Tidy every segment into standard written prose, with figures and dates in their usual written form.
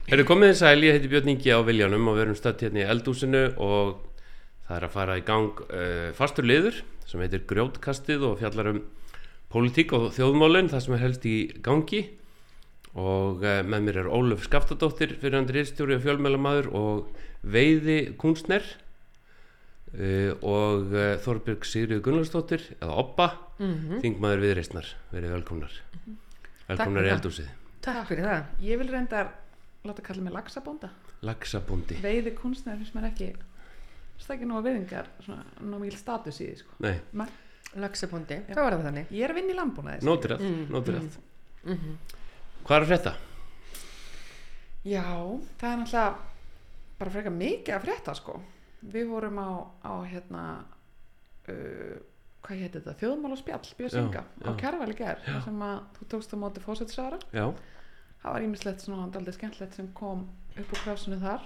Heyrðu komið þið sæl, ég heiti Björn Ingi á Viljanum og við erum stödd hérna í eldhúsinu og það að fara í gang fastur liður sem heitir Grjótkastið og fjallar pólitík og þjóðmálin, það sem helst í gangi og með mér Ólöf Skaftadóttir, fyrrverandi ritstjóri og fjölmiðlamaður og veiðikúnstner og Þorbjörg Sigríður Gunnlaugsdóttir eða Obba, þingmaður Viðreisnar. Verið velkomnar. Velkomnar í eldhúsið. Takk fyrir það. Ég vil reyndar láta kalla mig laxabónda. Laxabóndi. Veiðikúnstner finnst mér ekki stakki nú að veiðingar, svona ná mikil status í því sko. Nei. Laxabóndi, þá var það þannig. Ég er að vinna í landbúnaði. Nótirað. Hvað er að frétta? Já, það er náttúrulega bara frekar mikið að frétta sko. Við vorum á hérna hvað héti þetta? Þjóðmálaspjall Björnsinga á Kjarval í gær, þar sem að þú tókst á móti forsætisráðherra. Já. Það var ýmislegt svona dálítið skemmtilegt sem kom upp úr krásinu þar.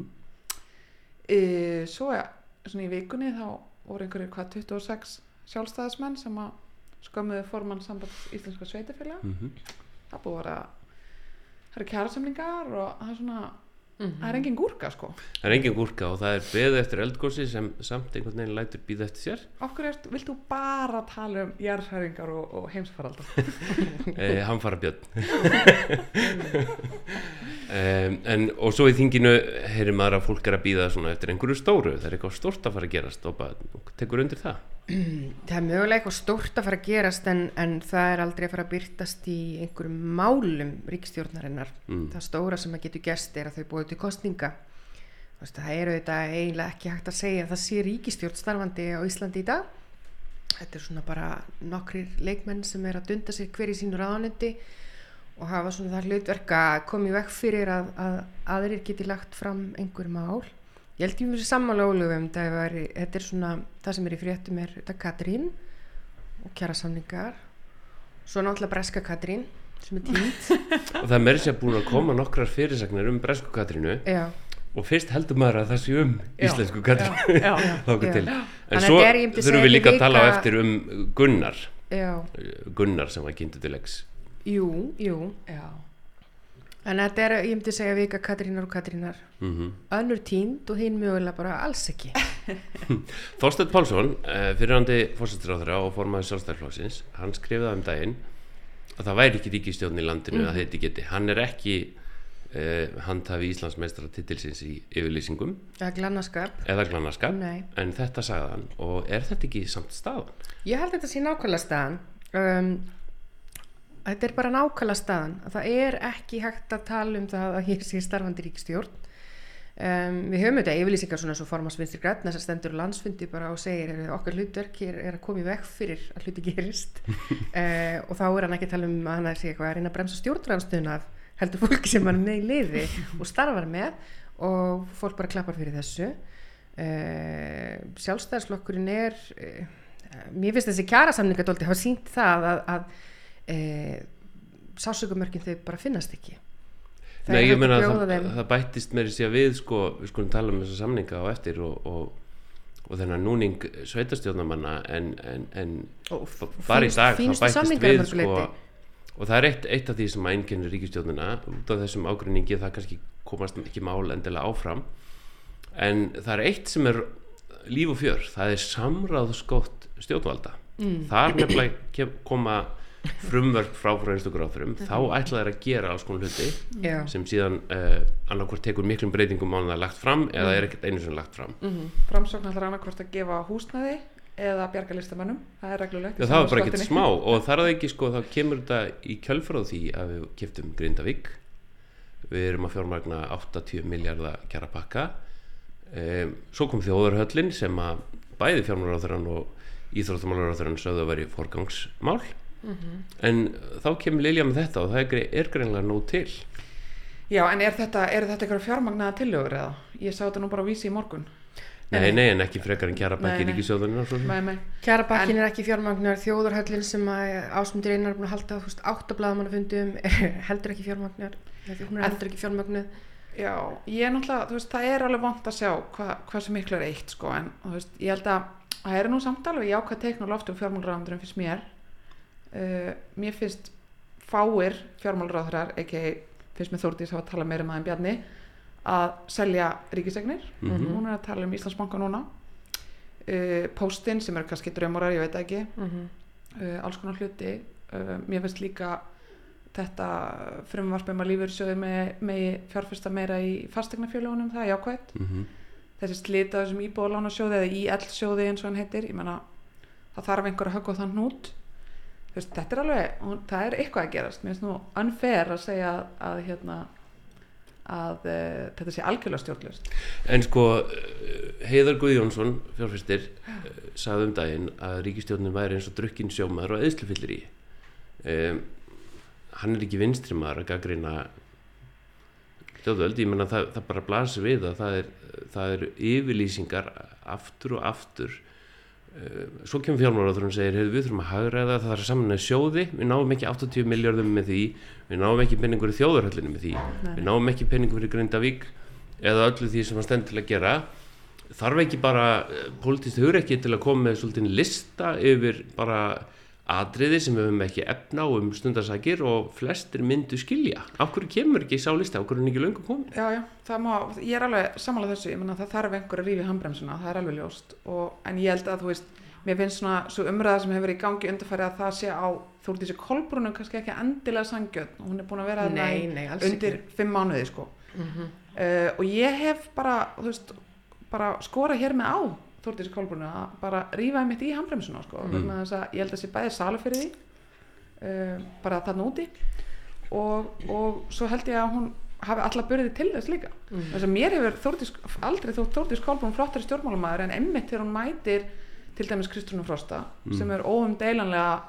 Svo svona í vikunni þá voru einhverjir 26 sjálfstæðismenn sem að skömmuðu formann Sambands íslenskra sveitarfélaga. Það búið að það eru kjarasamningar og það er svona það er engin gúrka sko. Það er engin gúrka og það er beðið eftir eldgosi sem samt einhvern veginn lætur bíða eftir sér. Af hverju vilt þú bara tala jarðhræringar og heimsfaraldar? Hamfara Björn. Og svo í þinginu heyrir maður að fólk er að bíða svona eftir einhverju stóru. Það er eitthvað stórt að fara að gerast og bara tekur undir það. Það er mögulega eitthvað stórt að fara að gerast en það er aldrei að fara að birtast í einhverjum málum ríkisstjórnarinnar. Það stóra sem að getur gerst er að þau búið til kosninga. Það er auðvitað eiginlega ekki hægt að segja að það sé ríkisstjórn starfandi á Íslandi í dag. Þetta er svona bara nokkrir leikmenn sem er að dunda sér hver í sínu ráðuneyti og hafa svona það hlutverk að koma í veg fyrir að aðrir geti lagt fram einhver mál. Ég held ég fyrir sammála Ólöfum, þetta er svona það sem er í fréttum er þetta Katrín og kjarasamningar. Svo náttúrulega breska Katrín sem er týnd. Og það er meira sér búin að koma nokkrar fyrirsagnir bresku Katrínu. Já. Og fyrst heldur maður að það sé íslensku Katrínu. Þáka til. En svo þurfum við líka að tala á eftir Gunnar. Já. Gunnar sem var kynntur til leiks. Jú. Já. En þetta er, ég myndi segja vika Katrínar og Katrínar. Önnur týnd og hinn mögulega bara alls ekki. Þorsteinn Pálsson, fyrrverandi forsætisráðherra og formaður Sjálfstæðisflokksins, hann skrifaði daginn að það væri ekki ríkisstjórn í landinu að þetta geti. Hann er ekki handhafi Íslandsmeistaratitilsins í yfirlýsingum. Eða glannaskap. En þetta sagði hann og er þetta ekki samt staðan? Ég held þetta sé nákvæmlega staðan. Þetta er bara nákvæmlega staðan að það er ekki hægt að tala um það að hér sé starfandi ríkisstjórn. Við höfum þetta yfirlýsingar svona eins og formanns Vinstri grænna sem stendur á landsfundi bara og segir okkar hlutverk hér er að koma í veg fyrir að hluti gerist og þá er hann ekki að tala um að hann sé eitthvað að reyna að bremsa stjórnarandstöðuna af heldur fólki sem hann er í liði og starfar með og fólk bara klappar fyrir þessu. Sjálfstæðisflokkurinn er mér finnst þessi kjarasamningar dálítið hafa sýnt það að sásökumörkin þau bara finnast ekki. Nei, ég meina það bættist meiri sér við sko, við skulum tala um þessa samninga á eftir og þennan núning sveitarstjórnarmanna en bara í dag það bættist við sko, og það er eitt af því sem einkennir ríkisstjórnina út af þessum ágreiningi, það kannski komast ekki mál endilega áfram en það er eitt sem er líf og fjör, það er samráðsgott stjórnvalda. Þar nefnilega koma frumvörp frá einstökur áþurum þá ætla þeir að gera alls konar hluti sem síðan annarkvort tekur miklum breytingum á það lagt fram eða er ekkert einu sem lagt fram. Framsókn ætlar annarkvort að gefa húsnæði eða bjarga listamönnum, það er reglulegt. Það var bara ekkert smá og þar að ekki sko þá kemur þetta í kjölfar á því að við keyptum Grindavík, við erum að fjármagna 80 milljarða kjarapakka, svo kom þjóðarhöllin sem að bæði fjármálaráðherrann og íþróttamálaráðherrann sögðu að veri forgangsmál. En þá kemur Lilja með þetta og það er greinilega nóg til. Já, en er þetta eitthvað fjármagnaða tillögur eða? Ég sá þetta nú bara á Vísi í morgun. Nei, en ekki frekar en kjarapakki ríkissjóðurinn. Kjarapakkin er ekki fjármagnar, þjóðarhöllin sem Ásmundur Einar er búin að halda 8 blaðamannafundum heldur ekki fjármagnar, hún er heldur ekki fjármagnuð. Já, ég er náttúrulega, það er alveg vont að sjá hversu miklu er eitt sko, en ég held að það er nú samt alveg jákvæð teikn á lofti fjármálaráðuneytinu finnst mér finnst fáir fjármálaráðherrar ekki fyrst með Þórdís hafa að tala meira en Bjarni að selja ríkisegnir. Hún að tala Íslandsbanka núna, Póstinn sem kannski draumarar, ég veit ekki, alls konar hluti. Mér finnst líka þetta frumvarp að lífeyrissjóðir megi fjárfesta meira í fasteignafélögunum, það jákvætt. Þessi slita á þessum íbúðalánasjóði eða IL-sjóði eins og hann heitir, ég meina það þarf einhver að höggva þann hnút. Þetta alveg, það eitthvað að gerast. Mér finnst nú unfair að segja að þetta sé algjörlega stjórnlaust. En sko Heiðar Guðjónsson fjárfestir sagði daginn að ríkisstjórnin væri eins og drukkinn sjómaður og eyðslufyllir hann ekki vinstri maður að gagnrýna stjórnvöld. Ég meina það bara blasir við að það eru yfirlýsingar aftur og aftur. Svo kemur fjármálaráðherra og segir við þurfum að hagræða, það þarf að sameina sjóði, við náum ekki 80 milljörðum með því, við náum ekki peningur í þjóðarhöllinu með því. Við náum ekki peningur fyrir Grindavík eða öllu því sem hann stendur til að gera. Þarf ekki bara pólitískt hugrekki til að koma með svolítið lista yfir bara atriði sem við höfum ekki efna á stundarsakir og flestir myndu skilja. Af hverju kemur ekki sá listi, af hverju ekki löngu komin? Já, ég alveg sammála þessu, ég meina það þarf einhver að rífa í handbremsuna, það alveg ljóst. En ég held að mér finnst svona svo umræða sem hefur verið í gangi undanfarið að það sé á Þórdísi Kolbrúnu kannski ekki endilega sanngjörn, hún búin að vera undir 5 mánuði sko. Og ég hef bara skorað hér með á Þórdísi Kolbrúnu að bara rífa mitt í handbremsuna sko. Vegna þess að ég held að sé bæði salur fyrir því bara þarna úti og svo held ég að hún hafi alla burði til þess líka. Þess að mér hefur aldrei þótt Þórdís Kolbrún flottari stjórnmálamaður en einmitt þegar hún mætir til dæmis Kristrúnu Frosta sem óumdeilanlega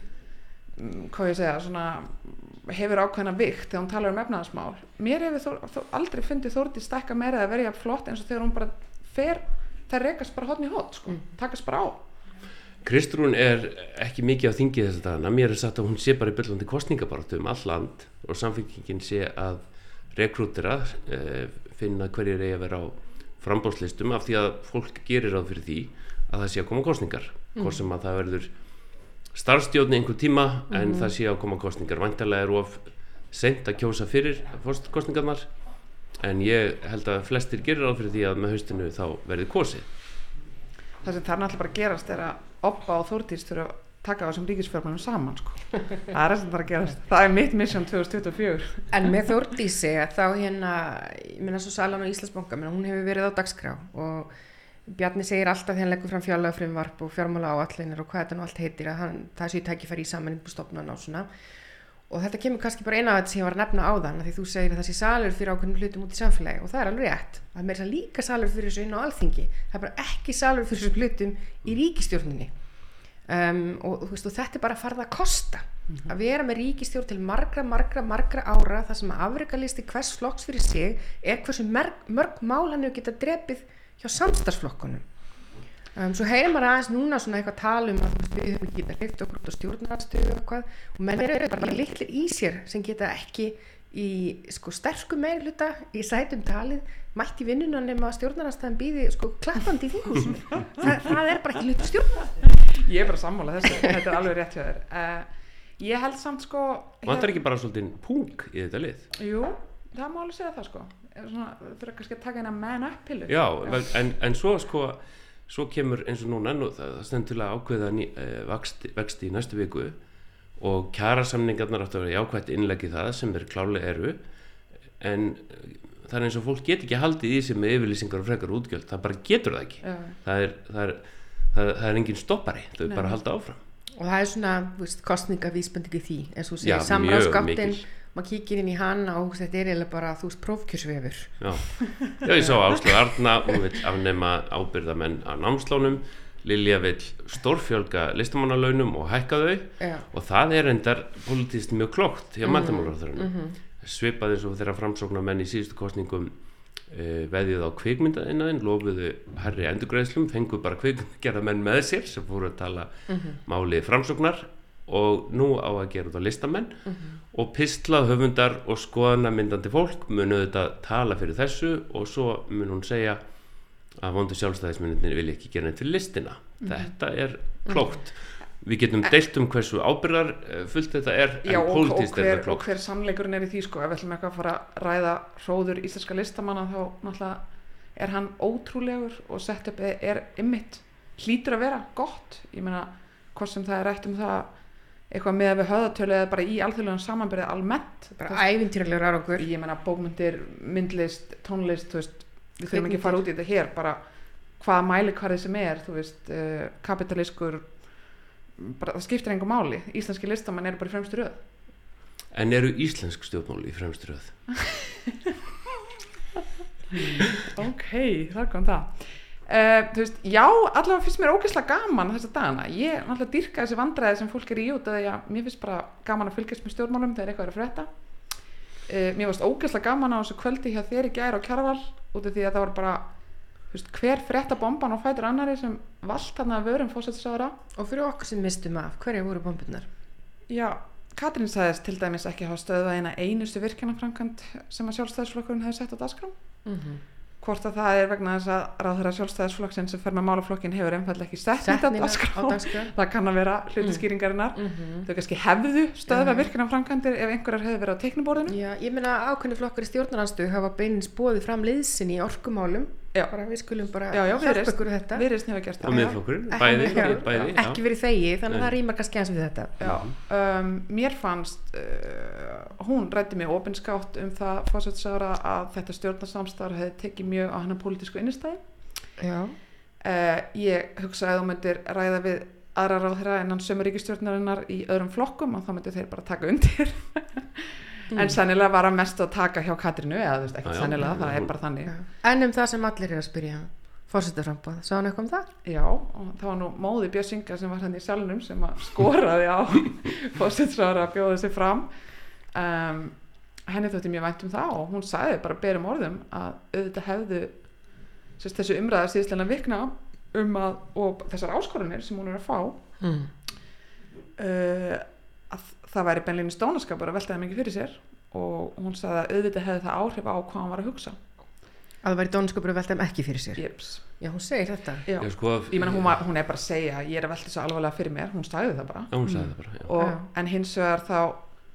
hvað ég segja, svona hefur ákveðna vigt þegar hún talar efnahagsmál. Mér hefur aldrei fundið Þórdís stækka meira að vera flott eins og þegar hún bara fer, það rekast bara hotn í hot sko, takast bara á. Kristrún ekki mikið á þingi þess að dagana. Mér sagt að hún sé bara í byllandi kosningabaráttu all land og Samfylkingin sé að rekrútera, finna hverjir eigi að vera á framboðslistum af því að fólk gerir ráð fyrir því að það sé að koma kosningar. Hvort sem að það verður starfsstjórn einhver tíma en það sé að koma kosningar. Væntanlega of seint að kjósa fyrir kosningarnar en ég held að flestir gerir ráð fyrir því að með haustinu þá verði kosið. Það sem þarf náttúrulega bara að gerast að Obba og Þórdís þurfa að taka á þessum ríkisfjármálum saman sko. Það sem þarf að gerast. Það mitt mission 2024. En með Þórdísi þá ég meina svo salan á Íslandsbanka, hún hefur verið á dagskrá og Bjarni segir alltaf þegar hann leggur fram fjárlagafrumvarp og fjármálaáætlanir og hvað þetta nú allt heitir að það sé tækifæri í sameiningu stofnana og svona. Og þetta kemur kannski bara eina af þetta sem ég var að nefna áðan því þú segir að það sé salur fyrir ákveðnum hlutum út í samfélagi og það alveg rétt. Það meira þess að líka salur fyrir þessu inn á Alþingi. Það bara ekki salur fyrir þessu hlutum í ríkisstjórninni. Og þetta bara farið að kosta. Að vera með ríkisstjórn til margra ára þar sem að afrekalisti hvers flokks fyrir sig hversu mörg mál hann hefur getað drepið hjá samstarfsflokkunum. Svo heyrir maður aðeins núna svona eitthvað tala að við höfum ekki getað hleypt okkur út á stjórnarandstöðu og hvað og menn bara litlir í sér sem geta ekki í sterku meirihluta í sætum talið mætt í vinnuna nema að stjórnarandstaðan býði klappandi í þinghúsinu. það bara ekki hlutur stjórnar. Ég bara sammála þessu, þetta alveg rétt hjá þér. Ég held samt Vantar ekki bara svolítið pung í þetta lið? Jú, það má alveg segja það Svona, fyrir kannski að taka eina man up pillu. Já, en svo kemur eins og núna það stendur til að ákveða vexti í næstu viku og kjarasamningarnar áttu að vera jákvætt innlegg í það sem klálega en það eins og fólk get ekki haldið í sig með yfirlýsingar og frekar útgjöld, það bara getur það ekki. Það er engin stoppari, þau bara halda áfram. Og það svona kostningavísbending í því eins og segir samráðsgáttin maður kíkir inn í hana og þetta eiginlega bara prófkjörsvefur. Já, ég sá Áslaug Arna, hún vill afnema ábyrgðamenn á námslánum, Lilja vill stórfjölga listamannalaunum og hækka þau og það endar pólitískt mjög klókt hjá menntamálaráðherranum. Svipað eins og þeirra framsóknarmenn í síðustu kosningum veðjuð á kvikmyndaiðnaðinn, lofuðu hærri endurgreiðslum, fengu bara kvikmyndagerðarmenn með sér sem fóru að tala máli framsóknar og nú á að gera þetta listamenn og pistlahöfundar og skoðanamyndandi fólk munu þetta tala fyrir þessu og svo mun hún segja að vondu sjálfstæðismennirnir vilja ekki gera neitt fyrir listina. Þetta klókt. við getum deilt hversu ábyrgðar fullt þetta en pólitískt er þetta klokk. Og hver sannleikurinn í því sko, ef við ætlum eitthvað að fara að ræða hróður íslenska listamanna þá náttúrulega er hann ótrúlegur og setup einmitt hlýtur að vera gott, ég meina hvort sem það rætt það eitthvað með við höfðatölu eða bara í alþjóðlegum samanbyrði almennt bara ævintýralegur árangur, ég meina bókmyndir, myndlist, tónlist þú veist, við þurfum ekki að fara út í þetta hér bara hvaða mælikvarði sem þú veist, kapitalískur bara, það skiptir engu máli, íslenski listamenn eru bara í fremstu röð. En eru íslensk stjórnmál í fremstu röð? Ok, það kom það. Þú veist, já, allavega finnst mér ógeðslega gaman þessa dagana. Ég náttúrulega dýrka þessi vandræði sem fólk í út að mér finnst bara gaman að fylgjast með stjórnmálum þegar eitthvað að frétta. Mér finnst ógeðslega gaman á þessu kvöldi hjá þér í gær á Kjarval út af því að það var bara, þú veist, hver fréttabomban og fætur annari sem valt þarna að vörum forsætisráðherra. Og fyrir okkur sem mistum af, hverja voru bomburnar? Já, Katrín sagðist til dæmis ekki hafa stöðvað einustu virkjanaframkvæmd sem að Sjálfstæðisflokkurinn hefði sett á dagskrá. Hvort að það vegna þess að ráðherra Sjálfstæðisflokksins sem fer með málaflokkin hefur einfaldlega ekki sett þetta á dagskrá. Það kann að vera hlutaskýringarinnar. Þau kannski hefðu stöðvað virkjanaframkvæmdir ef einhverjar hefðu verið á teikniborðinu. Já, ég meina ákveðnir flokkar í stjórnarandstöðu hafa beinins boðið fram liðsinn í orkumálum. Bara við skulum bara hjálpa ykkur þetta. Viðreisn hefur gert það. Og Miðflokkurinn, bæði. Ekki verið þegi, þannig að það rýmar kannski eins við þetta. Mér fannst, hún ræddi mig opinskátt það forsætisráðherra að þetta stjórnarsamstarf hefði tekið mjög á hennar pólitísku innistæði. Ég hugsaði að þú myndir ræða við aðra ráðherra innan sömu ríkisstjórnarinnar í öðrum flokkum og þá myndir þeir bara taka undir. En sennilega var að mest að taka hjá Katrínu eða þú veist ekki sennilega, það bara þannig. En það sem allir að spyrja forsetaframboð, sá hann eitthvað það? Já, og það var nú móði Björns Inga sem var hann í salnum sem að skoraði á forsetisráðherra að bjóða sig fram. Henni þótti mjög vænt það og hún sagði bara berum orðum að auðvitað hefðu þessu umræða síðastlega vikna að, og þessar áskorunir sem hún að fá að það væri beinlínis dónaskapur að velta það mikið fyrir sér og hún sagði að auðvitað hefði það áhrif á hvað hann var að hugsa. Að það væri dónaskapur að velta það ekki fyrir sér? Jeps. Já, hún segir þetta. Já, ég meina hún bara að segja ég að velta þessu alvarlega fyrir mér, hún sagði það bara. Hún sagði það bara, já. En hins vegar þá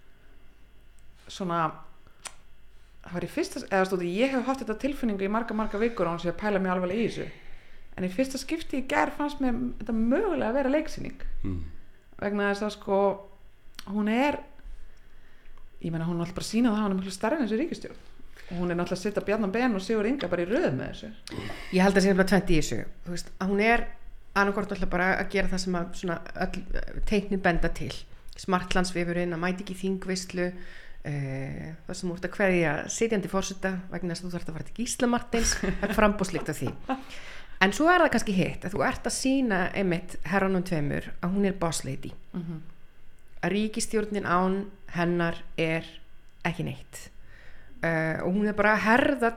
svona það var í fyrsta, eða stóði ég hef haft þetta tilfinningu í marga vikur og hún sé að pæla mig alvarlega í þessu. En í fyrsta skipti í gær fannst mér þetta mögulega að vera leiksýning. Vegna þess að sko hún ég meina hún náttúrulega bara sína það hann miklu stærri en þessu ríkisstjórn og hún náttúrulega að setja Bjarna Ben og Sigur Inga bara í röð með þessu. Ég held að það sé nefnilega 20 í þessu, þú veist, að hún annarkvort náttúrulega bara að gera það sem að svona öll teiknin benda til smartlandsvefurinn, að mæti ekki þingveislu það sem úr að kveðja sitjandi forseta vegna þess að þú þarft að fara til Gísla Marteins það er frambúðslykt af því. En svo það kannski hitt að þú ert að sýna einmitt herranum tveimur að hún er boss lady. Að ríkisstjórnin án hennar er ekki neitt og hún er bara að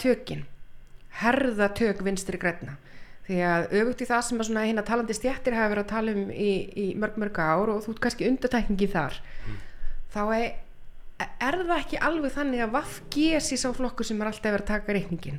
herða tök vinstri grænna því að öfugt í það sem að svona hina talandi stjættir hafa verið að tala í mörg ár og þú ert kannski undatækningi þar þá er það ekki alveg þannig að VG sé sá flokkur sem alltaf verið að taka reikningin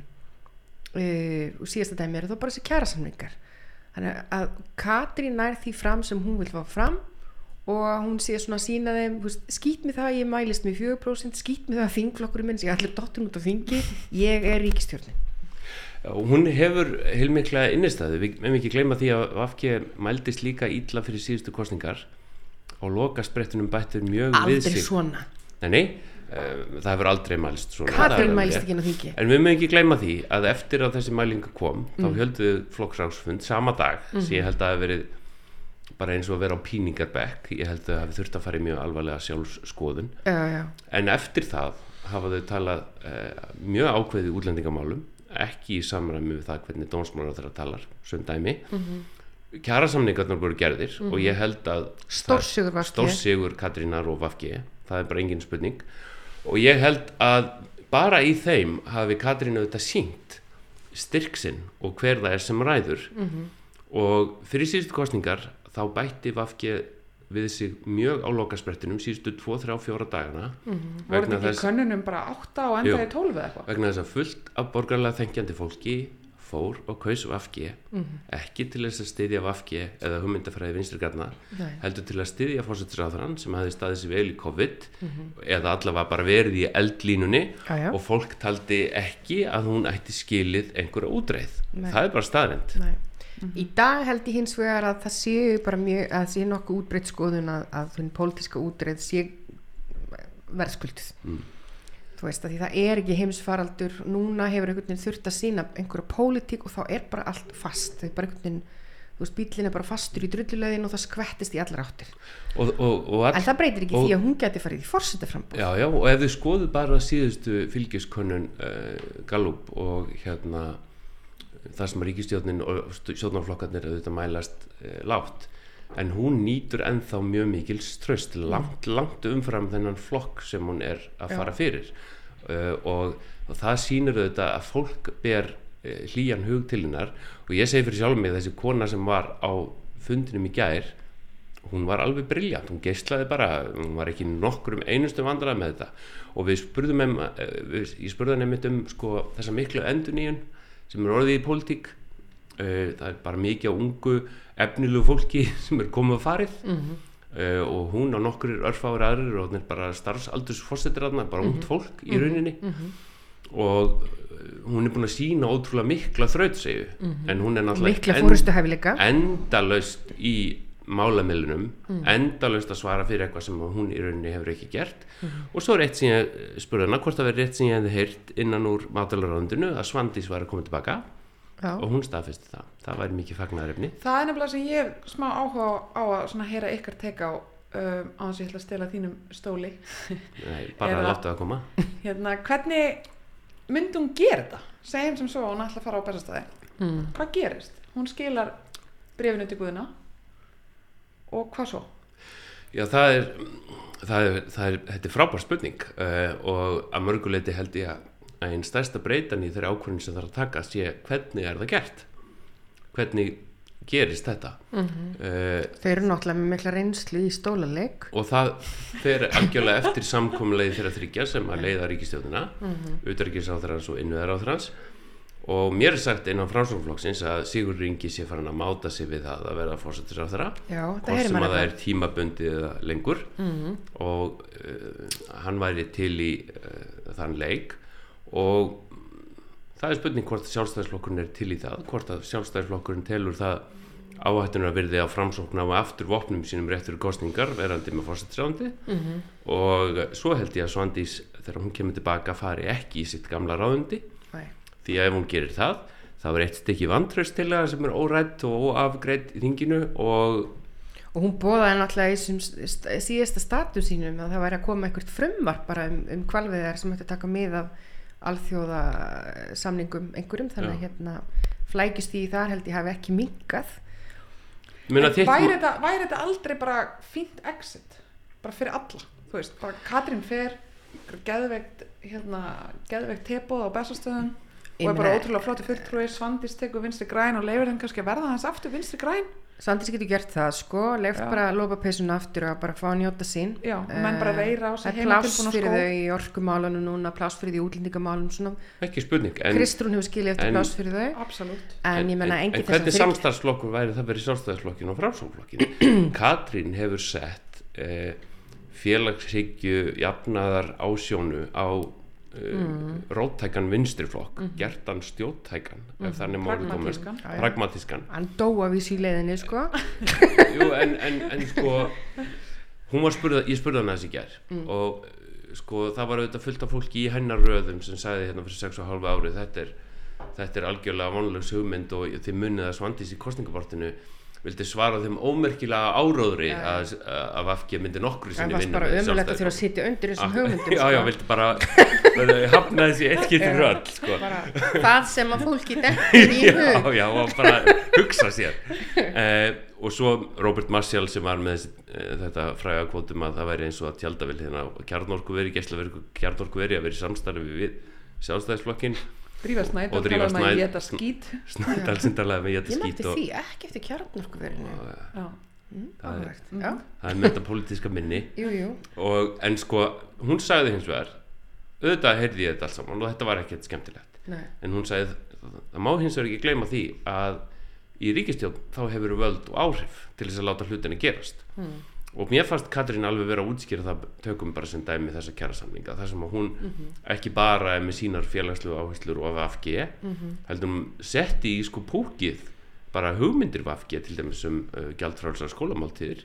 og síðasta dæmi þá bara þessi kjarasamningar þannig að Katrín nær því fram sem hún vil fá fram og hún sé svona að sína þeim skýt mig það að ég mælist með 4% skýt mig það að þingflokkurinn minn ég allir dottur út á þingi, ég er ríkisstjórnin. Hún hefur heilmikla innistæðu, við meðum ekki gleyma því að VG mældist líka illa fyrir síðustu kosningar og lokasprettunum bættur mjög aldrei við sig. Aldrei svona? Nei, það hefur aldrei mælst svona. Katrín mælist ekki inn á þingi. En við meðum ekki gleyma því að eftir að þessi mælinga kom þá höldu flokksráðsfund sama dag sem ég held að það hafi verið bara eins og að vera á píningarbekk ég held að það hafi þurft að fara í mjög alvarlega sjálfsskoðun en eftir það hafa þau talað mjög ákveðið útlendingamálum ekki í samræmi við það hvernig dómsmálaráðherra talar sem dæmi kjarasamningarnar voru gerðir og ég held að stórsigur Katrínar og VG það er bara engin spurning og ég held að bara í þeim hafi Katrín auðvitað sýnt styrk sinn og hver það er sem ræður og fyrir síðustu kosningar þá bætti VG við sig mjög á lokasprettinum síðustu 2, 3, 4 dagana voru þetta í könnunum bara 8 og endaði 12 eða eitthvað vegna þess að fullt af borgarlega þengjandi fólki fór og kaus VG ekki til þess að styðja VG eða hugmyndafræði Vinstri grænna heldur til að styðja forsætisráðherrann sem hafði staðið sig vel í COVID eða allavega bara verið í eldlínunni og fólk taldi ekki að hún ætti skilið einhverja útreið. Það er bara staðreynd. Í dag held ég hins vegar að það séu bara mjög, að sé nokkuð útbreidd skoðun að hún pólitíska útreið sé verðskulduð. Þú veist að því það er ekki heimsfaraldur, núna hefur einhvern veginn þurft að sýna einhverja pólitík og þá er bara allt fast, það er bara einhvern veginn, þú veist, bíllinn er bara fastur í drullulegin og það skvettist í allar áttir. En það breytir ekki því að hún geti farið í forsetaframboð. Já, og ef þið skoðu bara síðustu fylgiskönnun Gallup og það sem ríkisstjórnin og stjórnarflokkarnir auðvitað mælast lágt, en hún nýtur ennþá mjög mikils traust langt umfram þennan flokk sem hún er að fara fyrir og það sýnir auðvitað að fólk ber hlýjan hug til hennar og ég segi fyrir sjálf mig þessi kona sem var á fundinum í gær, hún var alveg brilljant, hún geislaði bara, hún var ekki nokkrum einustum vandræði með þetta og ég spurði henni einmitt sko, þessa miklu endurnýjun sem er orðið í pólitík. Það er bara mikið á ungu efnilegu fólki sem er komið og farið og hún á nokkur örfáir aðrir og hún er bara starfsaldursforsetir bara ungt fólk í rauninni og hún er búin að sýna ótrúlega mikla þrautseigu en hún er náttúrulega endalaust í málamiðlunum endalaust að svara fyrir eitthvað sem hún í rauninni hefur ekki gert og svo er eitt sem ég spurði hana hvort það verið rétt sem ég hefði heyrt innan úr matvælaráðuneytinu að Svandís var að koma tilbaka og hún staðfesti það væri mikið fagnaðarefni. Það er nefnilega sem ég hef smá áhuga á að svona heyra ykkar teka á þess að ég ætla að stela þínum stóli. Nei, bara láttu það koma. Hvernig myndi hún gera þetta? Segjum sem svo, hún ætla að fara á Bessastaði. Hvað gerist? Hún skilar bréfinu til Guðna og hvað svo? Já, þetta er frábær spurning og að mörguleiti held ég að einn stærsta breytan í þeirra ákvörðin sem þarf að taka sé hvernig er það gert, hvernig gerist þetta. Þau eru náttúrulega með mikla reynslu í stólaleik og það fer algjörlega eftir samkomulagi þeirra þriggja sem að leiða ríkisstjórnina, utanríkisráðherrans og innviðaráðherrans og mér er sagt innan Framsóknarflokksins að Sigurður Ingi sé farin að máta sig við það að vera forsætisráðherra hvort sem að það er tímabundið eða lengur og hann væri til í þann leik og það er spurning hvort sjálfstæðisflokkurinn er til í það, hvort að sjálfstæðisflokkurinn telur það áhættunar virði á Framsókn á aftur vopnum sínum rétt fyrir kosningar verandi með forsætisráðuneyti og svo held ég að Svandís þegar hún kemur tilbaka fari ekki í sitt gamla ráðuneyti því að ef hún gerir það þá er eitt stykki vantrauststillaga sem er órædd og óafgreidd í þinginu og hún boðaði náttúrulega í síðasta status sínum að það væri að koma eitthvað frumvarp bara hvalveiðar sem ætti að taka mið af alþjóða samningum einhverjum þannig að flækist í þar held ég hafi ekki minnkað. Væri þetta aldrei bara fínt exit bara fyrir alla, þú veist, bara Katrín fer geðveikt teboð á Bessastöðum og er bara ótrúlega flottur fulltrúi, Svandís tekur Vinstri græn og leyfir þeim kannski að verða hans aftur Vinstri græn. Svandís getur gert það sko, leyft bara lópapeysuna aftur og bara fá að njóta sín. Já, menn bara veira á sig heima tilbúna skó. Pláss fyrir þau í orkumálunum núna, pláss fyrir því útlendingamálunum svona. Ekki spurning. Kristrún hefur skilið eftir pláss fyrir þau. Absolutt. En ég menna engin þess að hvernig samstarfsflokkur væri það verið sjálfstæðisflokkin og Framsóknarflokkin? Katrín hefur sett félagshyggju jafnaðar ásjónu á róttækan vinstriflokk gert hann stjóttækan ef þannig máli komast pragmatískan hann dóa við í leiðinni sko Jú, en sko ég spurði hann aðeins í gær og sko það var auðvitað fullt af fólki í hennar röðum sem sagði hérna fyrir 6,5 ári þetta er algjörlega vonlaus hugmynd og þið munið að Svandís í kosningabartinu vildi svara þeim ómerkilega áróðri að VG myndi nokkru sinni vinna með sjálfstæðisflokk. Það var bara ömurlegt að þurfa að sitja undir þessum hugmyndum. Já, vildi bara hafna þessi eitt getur öll. Sko. Það sem að fólki dettur í hug. Já, og bara hugsa sér. Og svo Robert Marshall sem var með þetta fræga kvótum að það væri eins og að tjaldavél hérna kjarnorkuveri, geislavirku kjarnorkuveri að vera í samstarfi við sjálfstæðisflokkin. Drífa Snædal talaði með að geta skít. Snædal sem talaði með að geta skít. Ég mætti því ekki eftir kjarnorkuverinu. Það er metapolítíska minni. Jú. En sko, hún sagði hins vegar auðvitað heyrði ég þetta alls saman og þetta var ekkert skemmtilegt. en hún sagði það má hins vegar ekki gleyma því að í ríkisstjórn þá hefur völd og áhrif til þess að láta hlutinni gerast og mér fannst Katrín alveg vera að útskýra það, tökum bara sem dæmi þessa kjarasamninga þar sem að hún ekki bara með sínar félagslegu áherslur og VFG heldur hún setti í sko púkið bara hugmyndir VFG til dæmis gjaldfrjálsar skólamáltíðir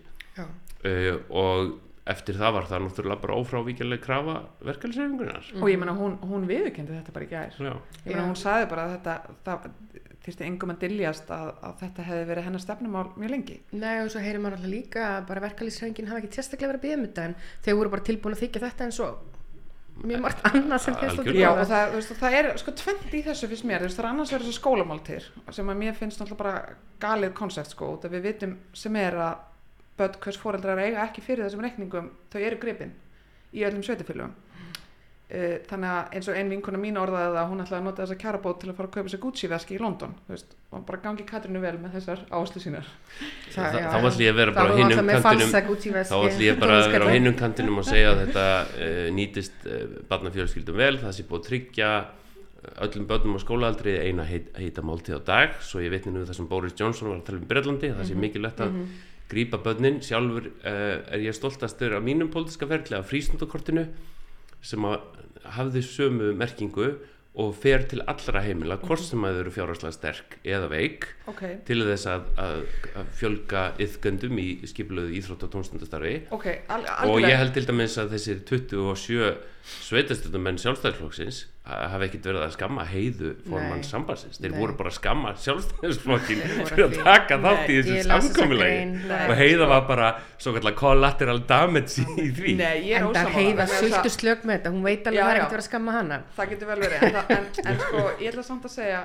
og eftir það var það náttúrulega bara ófrávíkjanleg krafa verkalýðshreyfingarinnar og ég meina hún viðurkenndi þetta bara í gær ég meina hún sagði bara að það þyrfti engum að dyljast að þetta hefði verið hennar stefnumál mjög lengi. Nei og svo heyrir maður alltaf líka að bara verkalýðshreyfingin hafa ekki sérstaklega verið að biðja um þetta en þau voru bara tilbúin að þykja þetta eins og mjög margt annað sem já og það er sko tvennt í þessu fyrst mér það er annars verið þessu skólamáltíðir sem að mér finnst náttúrulega bara galið konsept sko og við vitum sem er að börn hvers foreldrar eiga ekki fyrir þessum reikningum þau eru gripin í öllum sveitarfélögum þannig að eins og ein vinkona mín orðaði að hún ætlaði að nota þessa kjarabót til að fara að kaupa sér Gucci-veski í London og bara gangi Katrínu vel með þessar áherslu sínar þá ætla ég að vera bara á hinum kantinum þá ætla ég bara að vera á hinum kantinum og segja að þetta nýtist barnafjölskyldum vel það sé búið að tryggja öllum börnum á skólaaldri eina heita máltíð á dag svo ég veit nú það sem Boris Johnson var að tala Bretlandi það sé mikilvægt að grípa börnin sjálfur er ég stoltastur af mínum pólitíska ferli af frístundakortinu sem að hafði sömu merkingu og fer til allra heimila hvort sem að þau eru fjárhagslega sterk eða veik til þess að fjölga iðgöndum í skipulögðu íþrótta- og tómstundastarfi og ég held til dæmis að þessir 27 sveitarstjórnarmenn Sjálfstæðisflokksins hafa ekkert verið að skamma Heiðu formann sambandsins, þeir voru bara að skamma Sjálfstæðisflokkin fyrir að taka þátt í þessu samkomulagi og Heiða var bara svo kallar collateral damage í því en það Heiða sultu slög með þetta, hún veit alveg að það er ekkert verið að skamma hana það getur vel verið en sko ég ætla samt að segja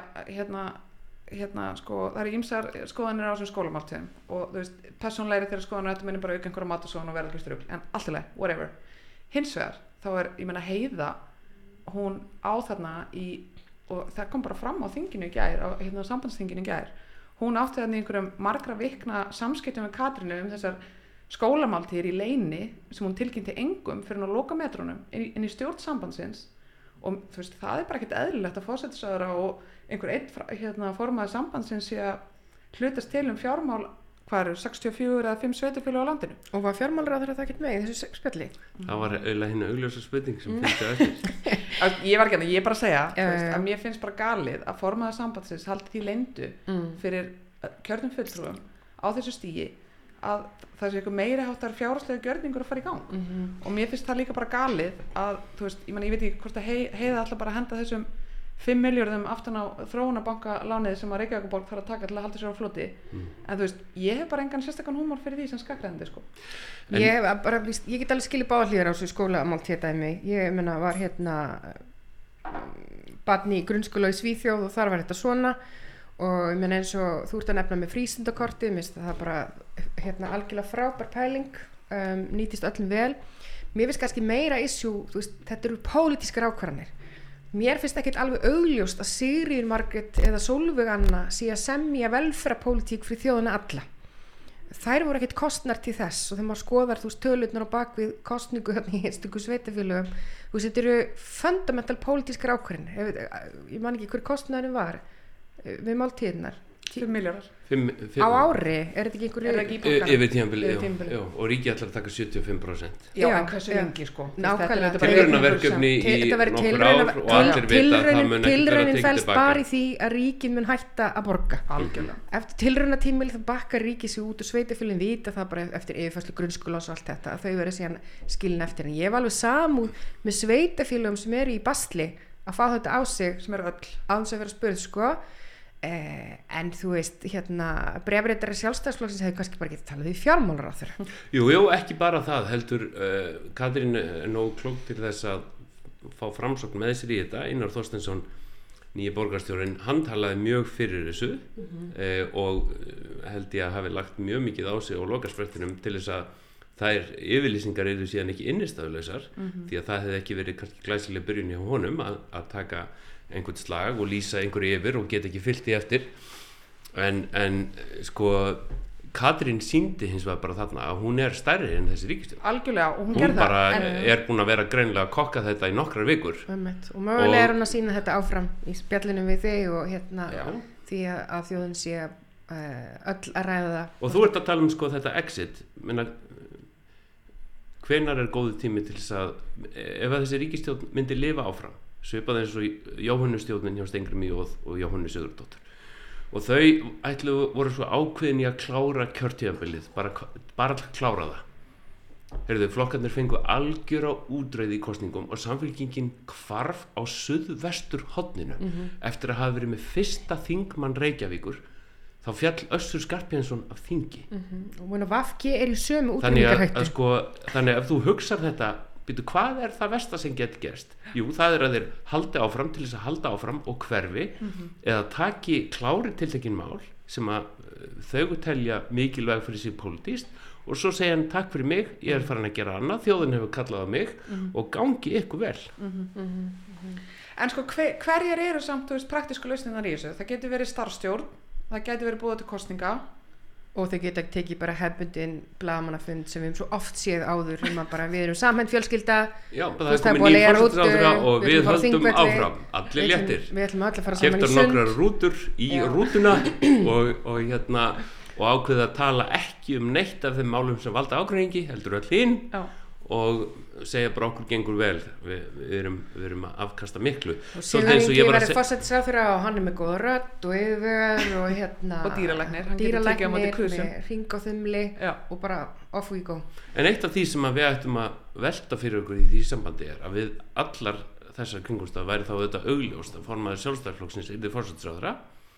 hérna sko það eru ýmsar skoðanir á þessum skólamáltíðum og þú veist persónlegri þeirra skoðanir þetta minnir bara auka einhverja matasóðan og verða hlustur en allt í lagi, whatever hins vegar þá ég meina Heiða hún á þarna og það kom bara fram á þinginu í gær á sambandsþinginu í gær hún átti þarna í einhverjum margra vikna samskiptum með Katrínu þessar skólamáltíðir í leyni sem hún tilkynnti engum fyrir hún að loka metrunum inn í stjórn sambandsins og þú veist það bara ekkert eðlilegt að forsætisráðherra og einhver einn formaður sambandsins sé að hlutast til fjármál hvað eru 64 eða 5 sveitarfélög á landinu og var fjármálaráðherra það ekkert með í þessu spjalli það var eiginlega hinn augljósa spurning sem fylgdi eftir ég var ekki að ég bara segja að mér finnst bara galið að formaður sambandsins haldi því leyndu fyrir kjörnum fulltrúum á þessu stígi að það sé eitthvað meiri háttar fjárhagslega gjörningur að fara í gang og mér finnst það líka bara galið að þú veist, ég veit ekki hvort að Heiða alltaf bara að henda þessum 5 milljörðum aftan á þróunarbankalánið sem að Reykjavíkurborg þarf að taka til að halda sér á floti en þú veist, ég hef bara engan sérstakann húmor fyrir því sem skakkræðandi sko. Ég get alveg skilið báða hlýðar á þessu skólamáltíðadæmi ég meina var barn í grunnskóla í Svíþjóð og þar var þetta svona og ég meina eins og þú ert að nefna með frístundakortið mér finnst það bara algjörlega frábær pæling nýtist öllum vel mér finnst kannski meira issue veist, þetta eru pólitískar ákvarðanir mér finnst ekkert alveg augljóst að Sigríður Margrét eða Sólveig Anna sé að semja velferðarpólitík fyrir þjóðina alla þær voru ekkert kostnar til þess og þegar maður skoðar þú veist tölurnar á bakvið kostningu í einstöku sveitafélögum þú veist þetta eru fundamental pólitískar ákvarðanir ég man ekki hver kostnaðurinn var við máltíðirnar 5 milljarðar á ári, er þetta ekki einhverju yfir tímabili og ríki ætlar að taka 75% já, en hversu lengi sko nákvæmlega tilraunaverkefni í nokkur ár og allir vita að það mun ekki vera tilraunin fælst bara í því að ríkin mun hætta að borga algjörlega eftir tilraunatímil það bakkar ríki sig út og sveitafélögin vita það bara eftir yfirfærslu grunnskóla og allt þetta að þau verður síðan skilin eftir en ég var alveg samúð með sveitafélögum sem eru í basli að fá þetta á sig sem eru öll á þess að vera spurð sko en þú veist bréfritari Sjálfstæðisflokksins hefur kannski bara getið talað við fjármálaráðherra Jú, ekki bara það heldur Katrín er nógu klók til þess að fá framsókn með sér í þetta Einar Þorsteinsson, nýji borgarstjórinn hann talaði mjög fyrir þessu og held ég að hafi lagt mjög mikið á sig á lokasprettinum til þess að þær yfirlýsingar eru síðan ekki innistæðulausar því að það hefði ekki verið kannski glæsileg byrjun hjá honum að taka einhvern slag og lýsa einhverju yfir og geta ekki fyllt í eftir en sko Katrín sýndi hins vegar bara þarna að hún stærri en þessi ríkisstjórn. Algjörlega, og hún bara búin að vera greinilega að kokka þetta í nokkrar vikur. Og mögulega hún að sýna þetta áfram í spjallinu við þig og því að þjóðin sé öll að ræða það. Og þú ert að tala sko þetta exit, menna hvenær góðu tími til þess að ef þessi ríkisstjórn myndi lifa áfram, svipað eins og Jóhannustjórnin hjá Steingrími J og Jóhönnu Sigurðardóttur, og þau voru svo ákveðin í að klára kjörtímabilið, bara að klára það. Heyrðu, flokkarnir fengu algjöra útreið í kosningum og Samfylkingin hvarf á suðvestur horninu eftir að hafa verið með fyrsta þingmann Reykjavíkur. Þá fjall Össur Skarphéðinsson af þingi. Og VG í sömu útrýmingarhættu. Þannig að ef þú hugsar þetta, hvað það versta sem getur gerst? Jú, það að þeir haldi áfram til þess að halda áfram og hverfi, eða taki klári tiltekin mál sem að þau telja mikilvæg fyrir sig pólitískt, og svo segja hann takk fyrir mig, ég farin að gera annað, þjóðin hefur kallað á mig og gangi ykkur vel. En sko hverjar eru samt praktísku lausnirnar í þessu? Það getur verið starfsstjórn, það getur verið búið til kosninga, og þau geta tekið bara hefbundin blaðamannafund sem við svo oft séð áður við erum samhent fjölskylda, það er komin nýr forsætisráðherra og við höldum áfram, allir léttir, við ætlum allir að fara saman í sund, keyptar nokkrar rútur í rútuna og ákveða að tala ekki neitt af þeim málum sem valda ágreiningi, heldur öll hinn og segja bara okkur gengur vel, við erum að afkasta miklu. Og Sigurður Ingi verður forsætisráðherra og hann með góða rödd og yfirvegaður og dýralæknir, hann getur tekið á móti krusum með hring og þumli og bara off we go. En eitt af því sem við ættum að velta fyrir okkur í því sambandi að við allar þessar kringumstæður væri þá auðvitað augljóst að formaður Sjálfstæðisflokksins yrði forsætisráðherra.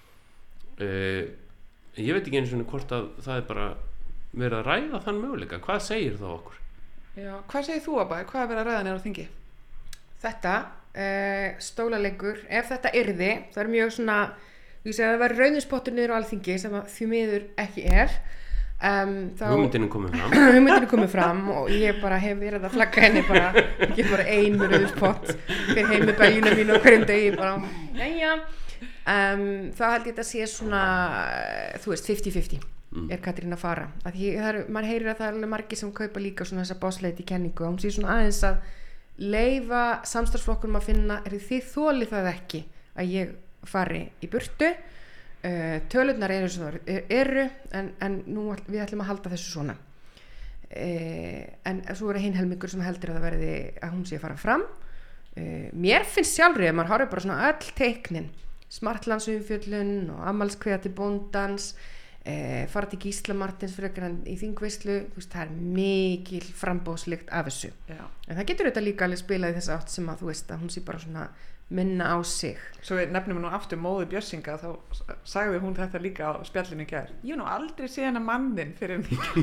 Ég veit ekki einu sinni hvort að það bara verið að ræða þann möguleika. Hvað segir þá okkur? Já, hvað segir þú Abba? Hvað verið að ræða niður á þingi? Þetta, stólaleikur, ef þetta yrði, það mjög svona, ég segi að það væri rauðinspottur niður á Alþingi sem að því miður ekki hugmyndinu komið fram og ég bara hef verið að flagga henni ekki bara ein rauðinspott fyrir heim með beljuna mín og hverjum degi það held ég að sé svona, þú veist, 50-50 er Katrín að fara maður heyrir að það er alveg margir sem kaupa líka svona þessa bossleiti kenningu og hún sé svona aðeins að leyfa samstarfsflokkurum að finna þið þolið það ekki að ég fari í burtu tölurnar eru sem það eru en nú við ætlum að halda þessu svona en svo er hinn helmingur sem heldur að það verði að hún sé að fara fram mér finnst sjálfri að maður horfir bara svona öll teiknin smartlandsumfjöllun og afmælskveða til bóndans fara til Gísla Martins frekar en í þingveislu það er mikil frambóðslykt af þessu en það getur þetta líka alveg spilað í þess átt sem að þú veist að hún sé bara svona minna á sig. Svo við nefnum nú aftur móður Björsinga þá sagði hún þetta líka á spjallinu í gær ég nú aldrei sé hana mannin fyrir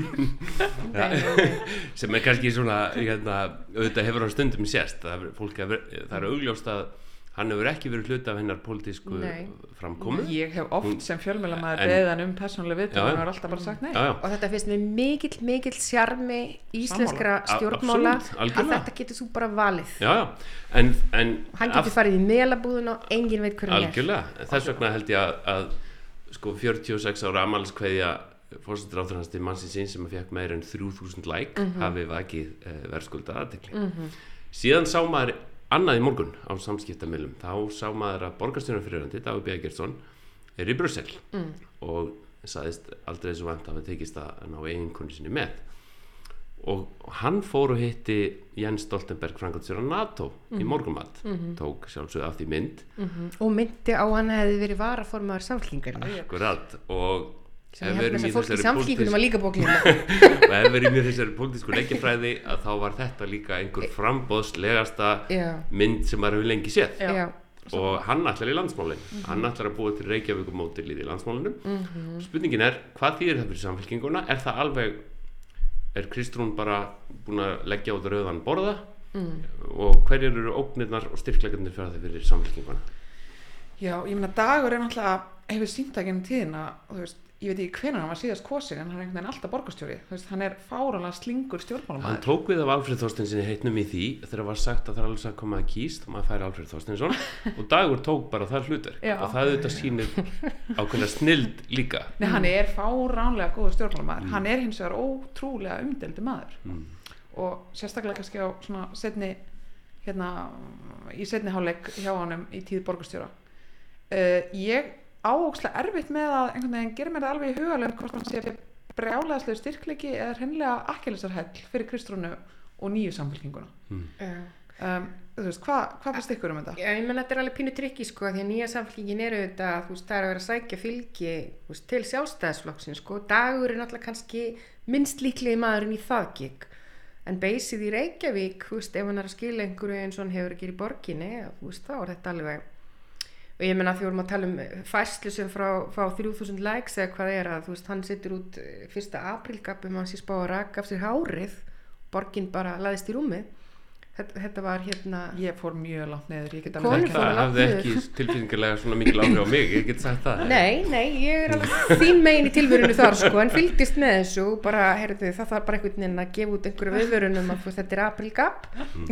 sem kannski svona auðvitað hefur á stundum sést það er augljóst að hann hefur ekki verið hluti af hennar pólitísku framkomu. Ég hef oft sem fjölmiðlamaður beðan persónuleg viðtöl og hann har alltaf bara sagt nei. Og þetta finnst mér mikill sjarmi íslenskra stjórnmála að þetta getur þú bara valið. En hann getur farið í melabúðuna og enginn veit hver hann er. Algjörlega. Þess vegna held ég að sko 46 ára afmæliskveðja forsætisráðherrans til mannsins síns sem fékk meira en 3000 like hafi vakið verðskuldað athygli. Síðan sá maður annað í morgun á samskiptamiðlum þá sá maður að borgarstjórnarfyrirverandi Davíð B. Eggertsson er í Brussel og sagðist aldrei svo vant að það tekist að ná eiginkonu sinni með og hann fór og hitti Jens Stoltenberg framkvæmdastjóra NATO í morgunmat tók sjálfsögðu af því mynd og myndi á hann hefði verið varaformaður Samfylkingarinnar akkurat og sem ég held að fólk í Samfylkingunum var líka bóklina og ef verið mér þessari pólitísku leikjafræði að þá var þetta líka einhver framboðslegasta mynd sem maður hefur lengi séð og hann ætlar í landsmálin hann ætlar að búa til Reykjavíkurmódelið í landsmálunum spurningin er, hvað þýðir það fyrir Samfylkinguna? Er Kristrún bara búin að leggja út rauðan borða og hverjar eru ógnirnar og styrkleikarnir fyrir Samfylkinguna? Já, ég meina Dagur er náttúrulega hefur sýnt það gennum tíðina og þú veist ég veit ekki hvenær hann var síðast kosin en hann einhvern veginn alltaf borgarstjóri hann fáranlega slingur stjórnmálamaður hann tók við af Alfreð Þorsteinssyni heitnum í því þegar var sagt að það er alveg að koma að kýst og maður færi Alfreð Þorsteinsson og Dagur tók bara það hlutverk og það auðvitað sýnir ákveðna snilld líka. Nei, hann fáránlega góður stjórnmálamaður hann hins vegar ótrúlega umdeildur maður og sérstaklega kannski á svona seinni í seinni hálfleik hjá honum í tíð borgarstjóra ég áókslega erfitt með að einhvern veginn gera mér það alveg í hugalöfn hvort hann sé brjálæðislegur styrkleiki eða hreinlega akkilesarhæll fyrir Kristrúnu og nýju samfylkinguna þú veist, hvað finnst ykkur þetta? Já, ég menn þetta alveg pínu trikki því að nýja samfylkingin auðvitað þú veist, það að vera að sækja fylgi til Sjálfstæðisflokksins Dagur náttúrulega kannski minnst líklegi maðurinn í það gig en beysið í Reykjavík þú veist, ef hann að skila einhverju eins og hann hefur að gera í borginni þú veist, þá þetta alveg og ég menna að því vorum að tala færslu sem frá 3000 likes eða hvað að þú veist, hann setur út 1. aprílgap hann sé spá að raka af sér hárið borgin bara laðist í rúmið þetta var ég fór mjög langt neður það hafði ekki tilfinningarlega svona mikil áhrif á mig ég get sagt það nei, ég alveg þín megin í tilvörinu þar en fylgdist með þessu bara, heyrðu, það þarf bara einhvern veginn að gefa út einhverju viðvörunum að þetta aprílgap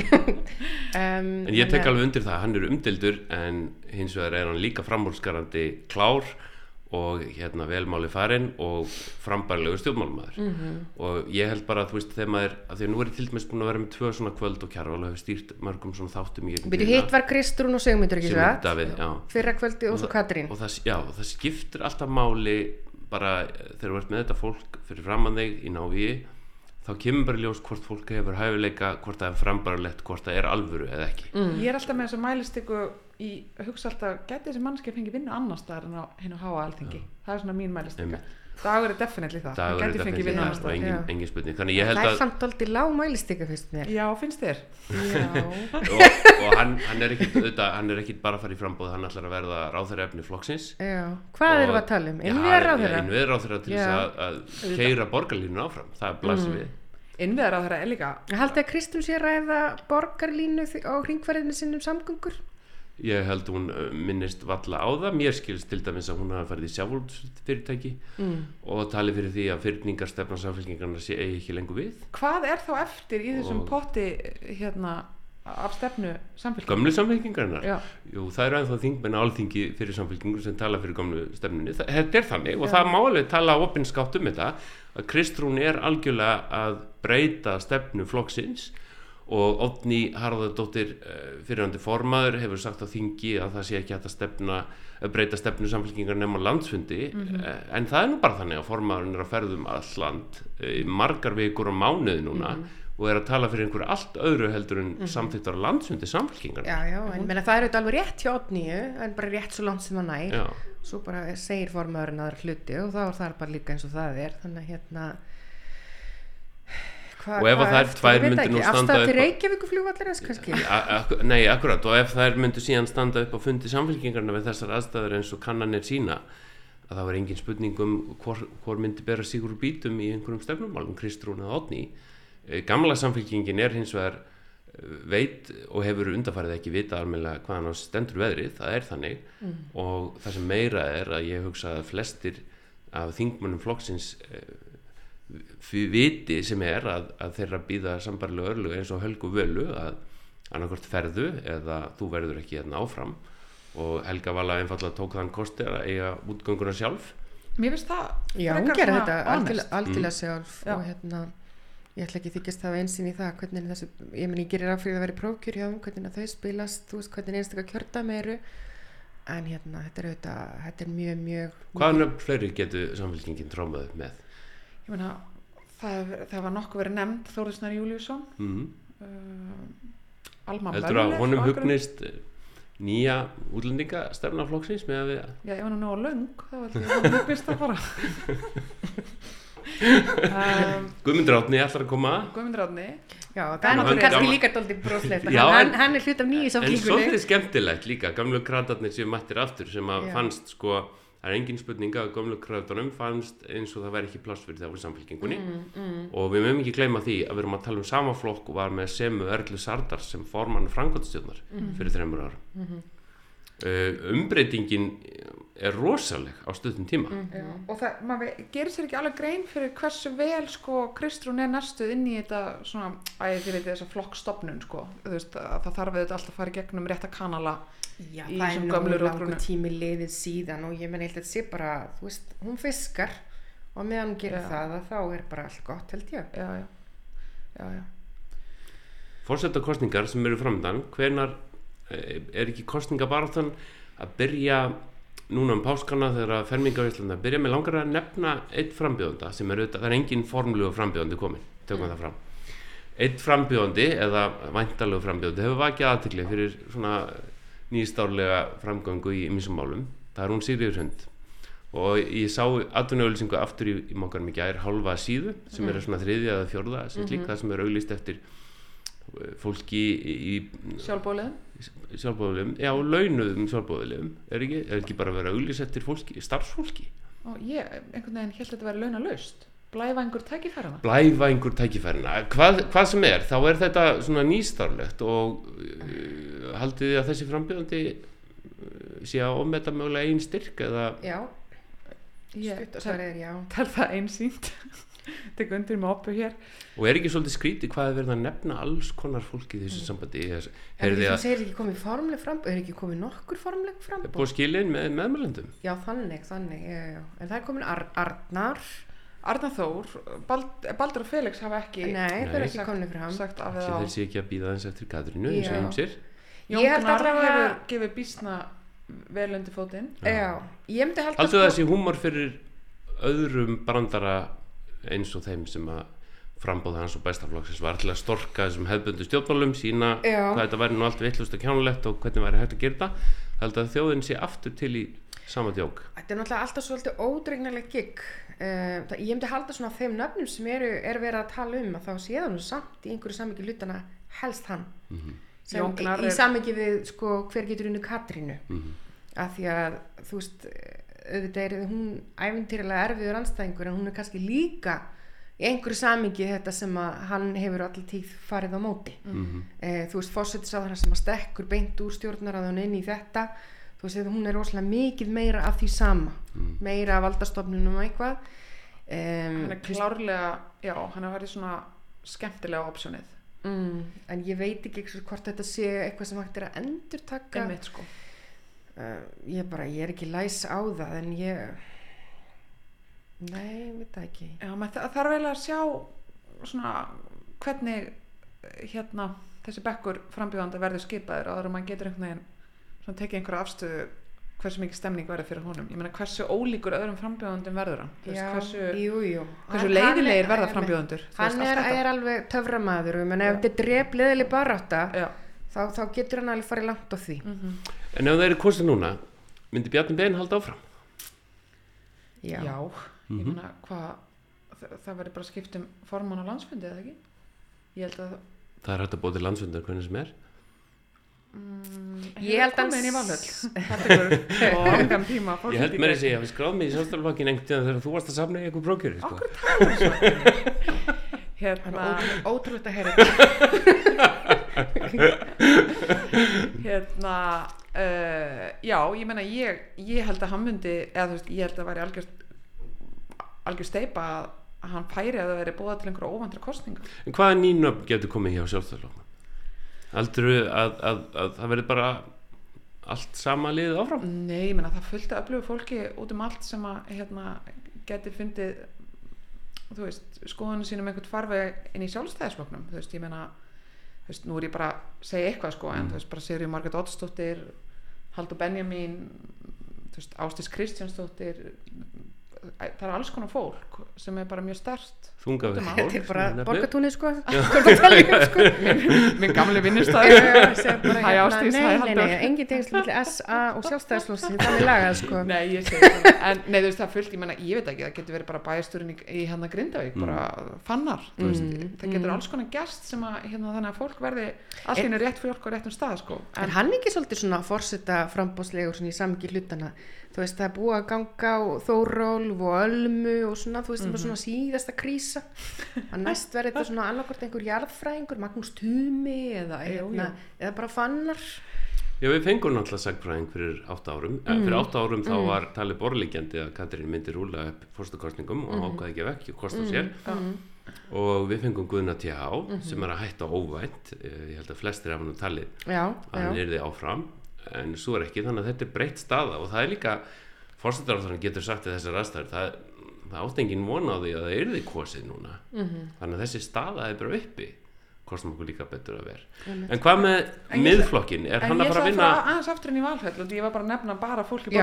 en ég tek alveg undir það, hann umdeildur en hins vegar hann líka framúrskarandi klár og velmáli farinn og frambærilegur stjórnmálamaður og ég held bara að þú veist þegar maður að því að nú til dæmis búin að vera með 2 svona kvöld og Kjarval hefur stýrt mörgum svona þáttum í hitt var Kristrún og Sigmundur ekki svo fyrra kvöldi og svo Katrín og það skiptir alltaf máli bara þegar þú ert með þetta fólk fyrir framan þig í návíi þá kemur bara ljós hvort fólk hefur hæfileika hvort það frambærilegt, hvort það alvöru eða ekki ég alltaf með þess að mælistiku í hugsa alltaf gæti þessi mannski að fengi vinnu annars staðar en á hinu háa Alþingi það svona mín mælistika Dagur definitely það Dagur gæti fengi vinnu annars staðar engin spurning þannig ég held að það samt aldrei lág mælistika fyrst mér já, finnst þér? og hann ekki bara að fara í frambóð hann ætlar að verða ráðherraefni flokksins hvað erum við að tala um? Innviðaráðherra til þess að keyra borgarlínu áfram það blasir við Innviðaráðherra líka haldið að Kristrún sé ræða borgarlínu á hringferðinu sinnum samgöngur ég held hún minnist valla á það mér skilst til dæmis að hún hafa farið í sjávarútvegsfyrirtæki og talið fyrir því að fyrningarstefna samfylkingarnar sé ekki lengur við hvað þá eftir í þessum potti af stefnu samfylkingar gömlu samfylkingarnar jú, það ennþá þingmenn á Alþingi fyrir samfylkingur sem tala fyrir gömlu stefnunni þetta þannig og það má alveg tala opinskátt þetta að Kristrún algjörlega að breyta stefnu flokksins og Oddný Harðardóttir fyrrverandi formaður hefur sagt á þingi að það sé ekki hægt að breyta stefnu samfylkingar nema landsfundi en það nú bara þannig að formaðurinn að ferðum all land margar vikur á mánuði núna og að tala fyrir einhverju allt öðru heldur en samþykktar landsfundi samfylkingar já, en meina, það auðvitað alveg rétt hjá Oddnýju en bara rétt svo langt sem það nær svo bara segir formaðurinn aðra hluti og þá það bara líka eins og það þannig og ef þær tvær myndu nú standa afstæða til Reykjavíkurflugvallarins kannski nei, akkurat, og ef þær myndu síðan standa upp á fundi samfylkingarna við þessar aðstæður eins og kannanir sína að það var engin spurning hvor myndi bera sigur úr bítum í einhverjum stefnumálum Kristrún eða Oddný gamla samfylkingin hins vegar veit og hefur undanfarið ekki vita almennilega hvaðan á stendur veðrið það þannig og það sem meira að ég hugsa að flestir af þingmönnum flokksins viti sem að þeirra býða sambærilega örlög eins og Helgu Völu að annarkvort ferðu eða þú verður ekki áfram og Helga Vala einfallega tók þann kosti að eiga útgönguna sjálf mér finnst það já, hún gerir þetta algjörlega sjálf og ég ætla ekki þykjast það einsinn í það hvernig þessu, ég gerir af fyrir að vera í prófkjör hjá hvernig þau spilast, þú veist hvernig einstaklega kjördæmi eru en þetta mjög, mjög hvaðan fleiri getur samfylkingin trómað með? Ég meina, það var nokkuð verið nefnd Þórður Snær Júlíusson Alma heldur að honum hugnist nýja útlendingastefna flokksins með að við já, ef hann nú á löng þá ætlum ég að hugnist það bara Guðmundur Árni ætlar að koma Guðmundur Árni já, það kannski líka dálítið broslegt hann hlut af nýju samfylkingunni en svolítið skemmtilegt líka gamlu kratarnir sem mættir aftur sem að fannst það engin spurning að gömlu kröftunum fannst eins og það væri ekki pláss fyrir það úr samfylkingunni og við mögum ekki gleyma því að við erum að tala sama flokk og var með Semu Erlu Sardar sem formann framkvæmdastjórnar fyrir 3 árum umbreytingin er rosaleg á stuttum tíma. Já, og það, maður gerir sér ekki alveg grein fyrir hversu vel sko Kristrún næstuð inn í þetta svona, fyrir þessa flokkstofnun sko, þú veist, að það þarf auðvitað alltaf að fara í gegnum rétta kanala. Já, það er nú langur tími liðið síðan og ég menn held að þetta sé bara, þú veist, hún fiskar og meðan hún gerir það þá er bara allt gott held ég. Já. Forsetakosningar sem eru framöndan, hvenær er ekki kosningabaráttan að byrja núna páskana þegar fermingaveislan að byrja með langar að nefna einn frambjóðanda sem er auðvitað, það er engin formlegu frambjóðandi komin, tökum það fram. Einn frambjóðandi eða væntanlegu frambjóðandi hefur vakið athygli fyrir svona nýstárlega framgöngu í ýmsum málum. Það er hún Sigríður Hund og ég sá atvinnuauglýsingu aftur í Mogganum í gær, hálfa síðu sem er svona 3. eða 4. slík, það sem er auglýst eftir fólki í sjálfboðaliðum, já, launuðum sjálfboðaliðum, er ekki bara að vera auglýst eftir fólki, starfsfólki. Og ég einhvern veginn hélt að þetta væri launalaust. Blævæðingur tækifærina, hvað sem er, þá er þetta svona nýstárlegt og haldið þið að þessi frambjóðandi sé að ofmeta mögulega einn styrk eða? Já, stuttasvarið já. Tel það einsýnt, tek undir með oppu hér. Og er ekki svolítið skrítið hvað er verið að nefna alls konar fólki í þessu sambandi? En þú segir ekki komið formleg frambóð, er ekki komið nokkur formleg frambóð? Búið skilin með meðmælendum? Já, þannig, já. En það er komin Arnar Þór, Baldur og Felix hafa ekki það er ekki komið fram sagt af þeir sé ekki að bíða eins eftir Katrínu eins og ýmsir. Jón Gnarr hefur gefið býsna vel undir fótinn. Já, ég myndi halda Haldið þessi húmor fyrir öðrum brandara eins og þeim sem að frambóð hans og Bestaflokksins var til að storka þessum hefðbundu stjórnmálum, sína hvað þetta væri nú allt vitlaust og kjánulegt og hvernig væri hægt að gera þetta. Held að þjóðin sé aftur til í sama djók. Þetta er náttúrulega alltaf svolítið ódregnilegt gigg. Ég myndi halda svona þeim nöfnum sem er verið að tala að þá sé það nú samt í einhverju samhengi hlutana helst hann sem í samhengi við sko, hver getur unni Katrínu af því að þú veist auðvitað er hún ævintýralega erfiður andstæðingur en hún er kannski líka í einhverju samhengi þetta sem að hann hefur allir tíð farið á móti þú veist forsætisráðherra sem að stekkur beint úr stjórnarráðinu inn í þetta þú veist, hún er rosalega mikið meira af því sama meira af valdastofnunum og eitthvað hann er klárlega, já, hann er verið svona skemmtilega optionið en ég veit ekki hvort þetta sé eitthvað sem hægt er að endurtaka einmitt sko ég er ekki læs á það en nei, veit það ekki já, það þarf eiginlega að sjá svona hvernig þessi bekkur frambjóðanda verður skipaður áður og maður getur einhvern veginn svona tekið einhverja afstöðu hversu mikið stemning verður fyrir honum ég meina hversu ólíkur öðrum frambjóðandum verður hann hversu leiðilegir verða frambjóðandur hann er alveg töframaður menn ef þetta er drepleiðileg barátta þá getur hann alveg farið langt á því En ef það eru kosið núna myndi Bjarni Ben halda áfram? Já. Ég meina það verður bara skipt formann á landsfundi eða ekki? Ég held að það er hægt að búa til landsfundar hvernig sem er ég held að hann í Valhöll það tekur langan tíma ég held með þessi að við skráðum mig í sjálfstæðarflokkin einhvern tíðan þegar þú varst að safna í einhver prókjöri okkur talar svo ótrúlega að heyra já, ég meina ég held að hann myndi eða þú veist, ég held að það væri algjör steypa að hann færi að það veri búið til einhverja óvæntra kosninga En hvaða nýnöfn getur komið hjá sjálfstæðarflokknum? Heldurðu að það verður bara allt sama liðið áfram? Nei, ég meina það fullt að öflugu fólki út allt sem að geti fundið þú veist, skoðunum sínum einhvern farveg inn í sjálfstæðisflokknum þú veist, ég meina þú veist, nú er ég bara að segja eitthvað sko en þú veist, bara Sigríður Margrét Oddsdóttir Halldór Benjamín þú veist, Ásdís Kristjánsdóttir það er alls konar fólk sem er bara mjög sterkt þungavíð fólk þetta er bara borgatúnið sko minn gamli vinnustæður hæ Ásdís, hæ Halldór engin tengsl milli SA og sjálfstæðisflokksins þannig lagað sko nei, ég segi það en nei, þú veist, það fullt, ég meina, ég veit ekki það getur verið bara bæjarstjórinn í Grindavík bara fannar, þú veist það getur alls konar gerst sem að þannig að fólk verði allt einu rétt fólk á réttum stað sko en hann ekki svolítið svona forseta framboðslegur svona í samhengi hlutana þú veist, það er búið að ganga á Þórólf og Ölmu og svona, þú veist, það er svona síðasta krísa að næst verður þetta svona annarkvort einhver jarðfræðingur, Magnús Tumi eða bara fannar Já, við fengum náttúrulega sagfræðing fyrir 8 árum. Fyrir 8 árum þá var talið borðliggjandi að Katrín myndi rúlla upp forsetakosningum og ákvaði ekki vekk og kosta sér. Og við fengum Guðna T.H. sem að hætta óvænt. Ég held að flestir af hann talið að hann yrði áfram. En svo ekki, þannig að þetta breytt staða og það líka, forsetaráðherrann getur sagt í þessar aðstæður, það átti engin von á því að það yrði kosið núna. Þannig að þessi staða bara uppi. Kostum okkur líka betur að vera. En hvað með miðflokkin? Hann að fara að vinna? En ég aðeins aftur inn í Valhöll og ég var bara að nefna bara fólki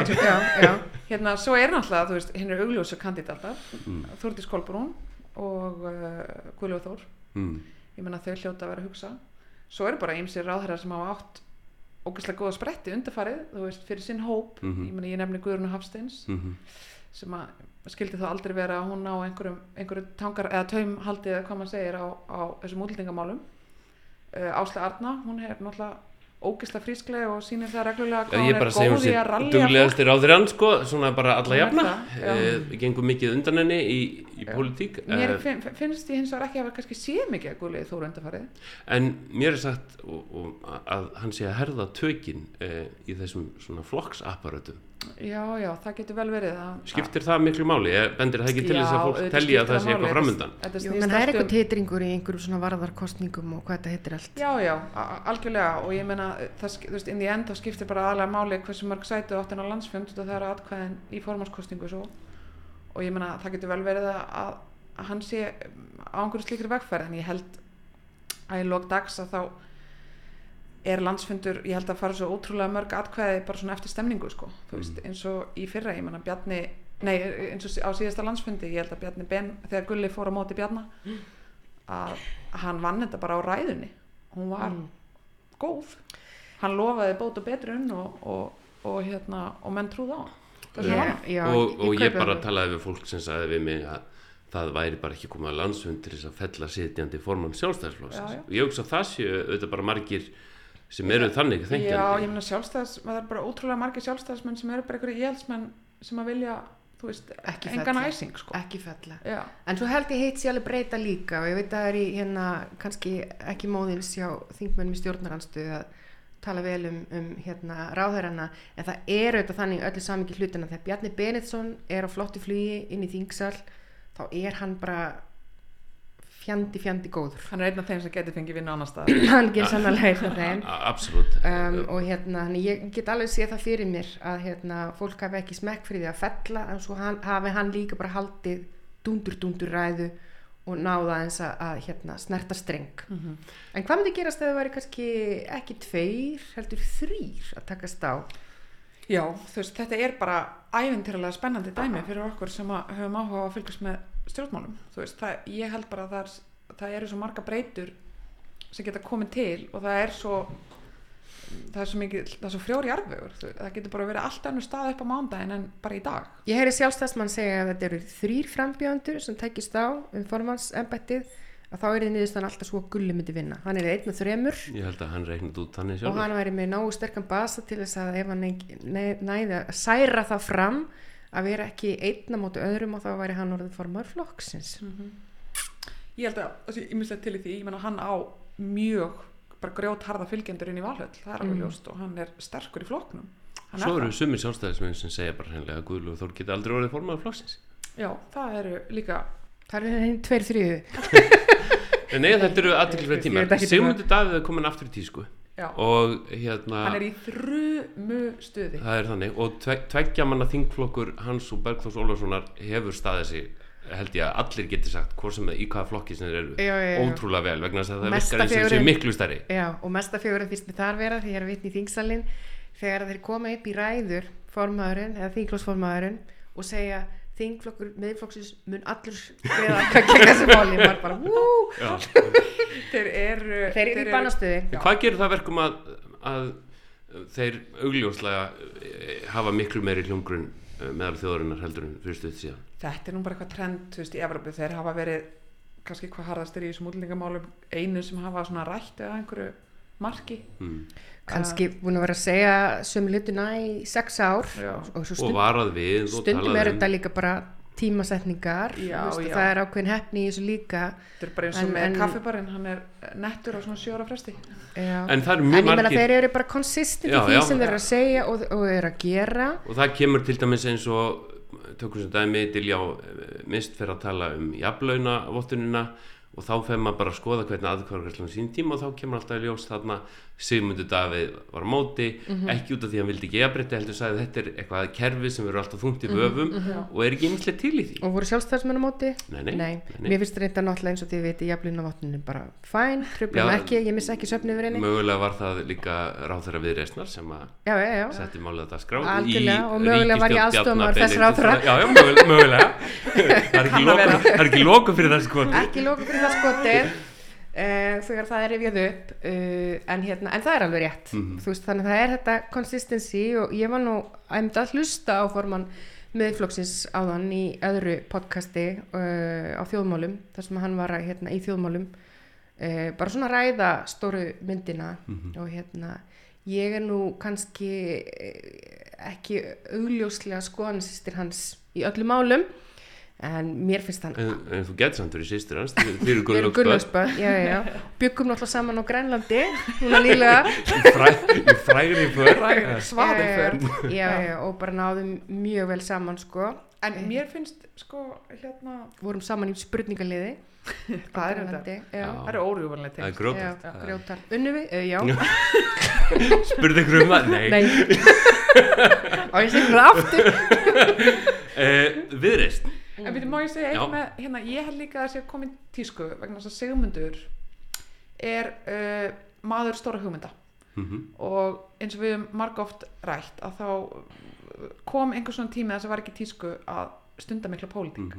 hérna, svo náttúrulega, þú veist, hinn augljósu kandidatar, Þórdís Kolbrún og Guðlaugur Þór. Ég meina þau hljóta að vera að hugsa. Svo bara ýmsir ráðherrar sem hafa átt ógeðslega góða spretti undanfarið, þú veist, fyrir sinn hóp. Ég meina, ég nefni Guðrúnu Hafsteins sem að skildi þá aldrei vera að hún á einhverju tangar eða taumhaldi eða hvað maður segir á þessum útlendingamálum. Áslaug Arna, hún náttúrulega ógeðslega frískleg og sýnir það reglulega hvað hún góð í að rallja duglegasti ráðherrann, sko, svona bara alla jafna. Gengur mikið undan henni í pólitík. Mér finnst ég hins vegar ekki að kannski sé mikið að Guðlaugur Þór undanfarið. En mér sagt að hann sé að herða tökin í þessum svona flokksapparötum. Já, það getur vel verið. Skiptir það miklu máli? Bendir það ekki til þess að fólk telji að það sé eitthvað framundan? Jú, menn það eitthvað titringur í einhverjum svona varðarkostningum og hvað þetta heitir allt. Já, algjörlega, og ég meina, þú veist, inn í enda skiptir bara aðlega máli hversu mörg sæti átt inn á landsfund og það eru atkvæðin í formannskosningu svo. Og ég meina, það getur vel verið að hann sé á einhverju slíkri vegferð, en ég held að í lok dags að þá landsfundur, ég held að fara svo ótrúlega mörg atkvæði bara svona eftir stemningu, sko. Þú veist, eins og í fyrra, ég meina eins og á síðasta landsfundi, ég held að Bjarni Ben, þegar Gulli fór á móti Bjarna, að hann vann þetta bara á ræðunni. Hún var góð. Hann lofaði bót og betrun og menn trúði á hann. Og ég bara talaði við fólk sem sagði við mig að það væri bara ekki komið að landsfund til þess að fella sitjandi formann Sjálfstæðisflokksins. Og ég hugsa að það séu auðvitað bara margir sem eru þannig þenkjandi. Já, ég meina það er bara ótrúlega margir sjálfstæðismenn sem eru bara einhverju íhaldsmenn sem að vilja, þú veist, engan æsing, sko. Ekki fella. Já. En svo held ég hitt sér alveg breyta líka og ég veit að það er í kannski ekki móðins hjá þingmönnum í stjórnarandstöðu að tala vel um ráðherrana, en það auðvitað þannig öllu samingi hlutina þegar Bjarni Benediktsson á flottu flugi inn í þingsal, þá hann bara fjandi góður. Hann einn af þeim sem getur fengið vinna annar staðar. Hann getur sannlega einn af þeim. Absolutt. Og ég get alveg séð það fyrir mér að fólk hafi ekki smekk fyrir því að fella, en svo hafi hann líka bara haldið dúndur ræðu og náða eins að snerta streng. En hvað myndi gerast ef það væri kannski ekki 2, heldur 3 að takast á? Já, þú veist, þetta bara ævintýralega spennandi dæmi fyrir okkur sem höfum áhuga að fylgjast með stjórnmálum. Þú veist, ég held bara að það eru svo marga breytur sem geta komið til og það er svo frjór jarðvegur. Það getur bara verið allt önnur stað upp á mánudaginn en bara í dag. Ég heyri Sjálfstæðismann segja að þetta eru 3 frambjóðendur sem tækist á formannsembættið, að þá niðurstaðan alltaf svo að Gulli myndi vinna. Hann 1 af 3. Ég held að hann reiknað út þannig sjálfur. Og hann væri með nógu sterkan basa til þess að ef hann næði að særa það fram að vera ekki einn á móti öðrum og þá væri hann orðið formaður flokksins. Ég held að ég mislega til í því, ég menna hann á mjög bara grjótharða fylgjendur inn í Valhöll, það alveg ljóst og hann sterkur í flokknum. Svo eru sumir sjálfstæðismenn sem segja bara hreinlega að Guðlaugur Þór geti aldrei orðið formaður flokksins. Já, það eru líka henni 2/3. Nei, þetta eru athyglisverðir tímar. Sigmundur Davíð komin aftur í tísku. Já. Og hann í þrumustuði. Það þannig og tveggja manna þingflokkur Hans og Bergþórs Ólafssonar hefur staðið sig, held ég að allir geti sagt hvort sem í hvaða flokki sem þeir eru ótrúlega vel vegna þess að það virkar eins og sé miklu stærri. Já, og mesta fegurinn finnst mér þar vera því ég vitni í þingsalinn þegar þeir koma upp í ræður formaðurinn eða þingflokksformaðurinn og segja þingflokkur miðflokksins mun allur greiða hvað gegn þessu máli var bara þeir eru í bannastöði. Hvað gerir það verkum að þeir augljóslega hafa miklu meiri hljómgrunn meðal þjóðarinnar heldur en fyrir stutt síðan? Þetta nú bara eitthvað trend, þú veist, í Evrópu þeir hafa verið kannski hvað harðastir í þessum útlendingamálum einu sem hafa svona rætt eða einhverju marki kannski búin að vera að segja sömu hlutina í 6 ár og svo stundum er þetta líka bara tímasetningar það er ákveðin heppni í þessu líka þetta er bara eins og með kaffibarinn hann er nettur á svona 7 ára fresti en það eru mjög margir en þeir eru bara konsistent í því sem þeir eru að segja og eru að gera og það kemur til dæmis eins og tökum sem dæmi Diljá Mist fyrir að tala jafnlaunavottunina og þá fer maður bara að skoða hvernig atkvæðagreiðslan sín tíma og þá kemur alltaf í ljós þarna Sigmundur Davíð var á móti ekki út af því að hann vildi ekki jafnrétti heldur sagði þetta er eitthvað kerfi sem verður alltaf þungt í vöfum og er ekki ýmislegt til í því og voru sjálfstæðismenn á móti? Nei. Mér finnst þetta náttúrulega eins og þið viti jafnlaunavottunin bara fæn, truflum ekki ég missa ekki svefni yfir henni mögulega var það líka ráðherra Viðreisnar sem að setti málið að dagskrá og mögulega var ég aðstofamár þess ráðherra mögulega það er ekki loku fyrir það skotið þegar það er rifjað upp en það er alveg rétt þú veist, þannig að það er þetta consistency og ég var nú að hlusta á formann Miðflokksins áðan í öðru podcasti á þjóðmálum þar sem hann var í þjóðmálum bara svona ræða stóru myndina og ég er nú kannski ekki augljóslega skoðansystir hans í öllum málum en mér finnst hann en þú getur samt verið systir hans við erum Gunnlaugsbörn byggum náttúrulega saman á Grænlandi núna nýlega í frægri för svaðri för og bara náðum mjög vel saman sko en mér finnst sko vorum saman í spurningaliði hvað er þetta? Það eru órjúvanlega það er grjótar unnu við? Já spurði ykkur um það? Nei og ég segir það aftur Viðreisn en má ég segja eitthvað með ég held líka að það sé komin tísku vegna þess að Sigmundur er maður stóra hugmynda og eins og við höfum margoft rætt að þá kom einhver svona tími þess að var ekki tísku að stunda mikla pólitík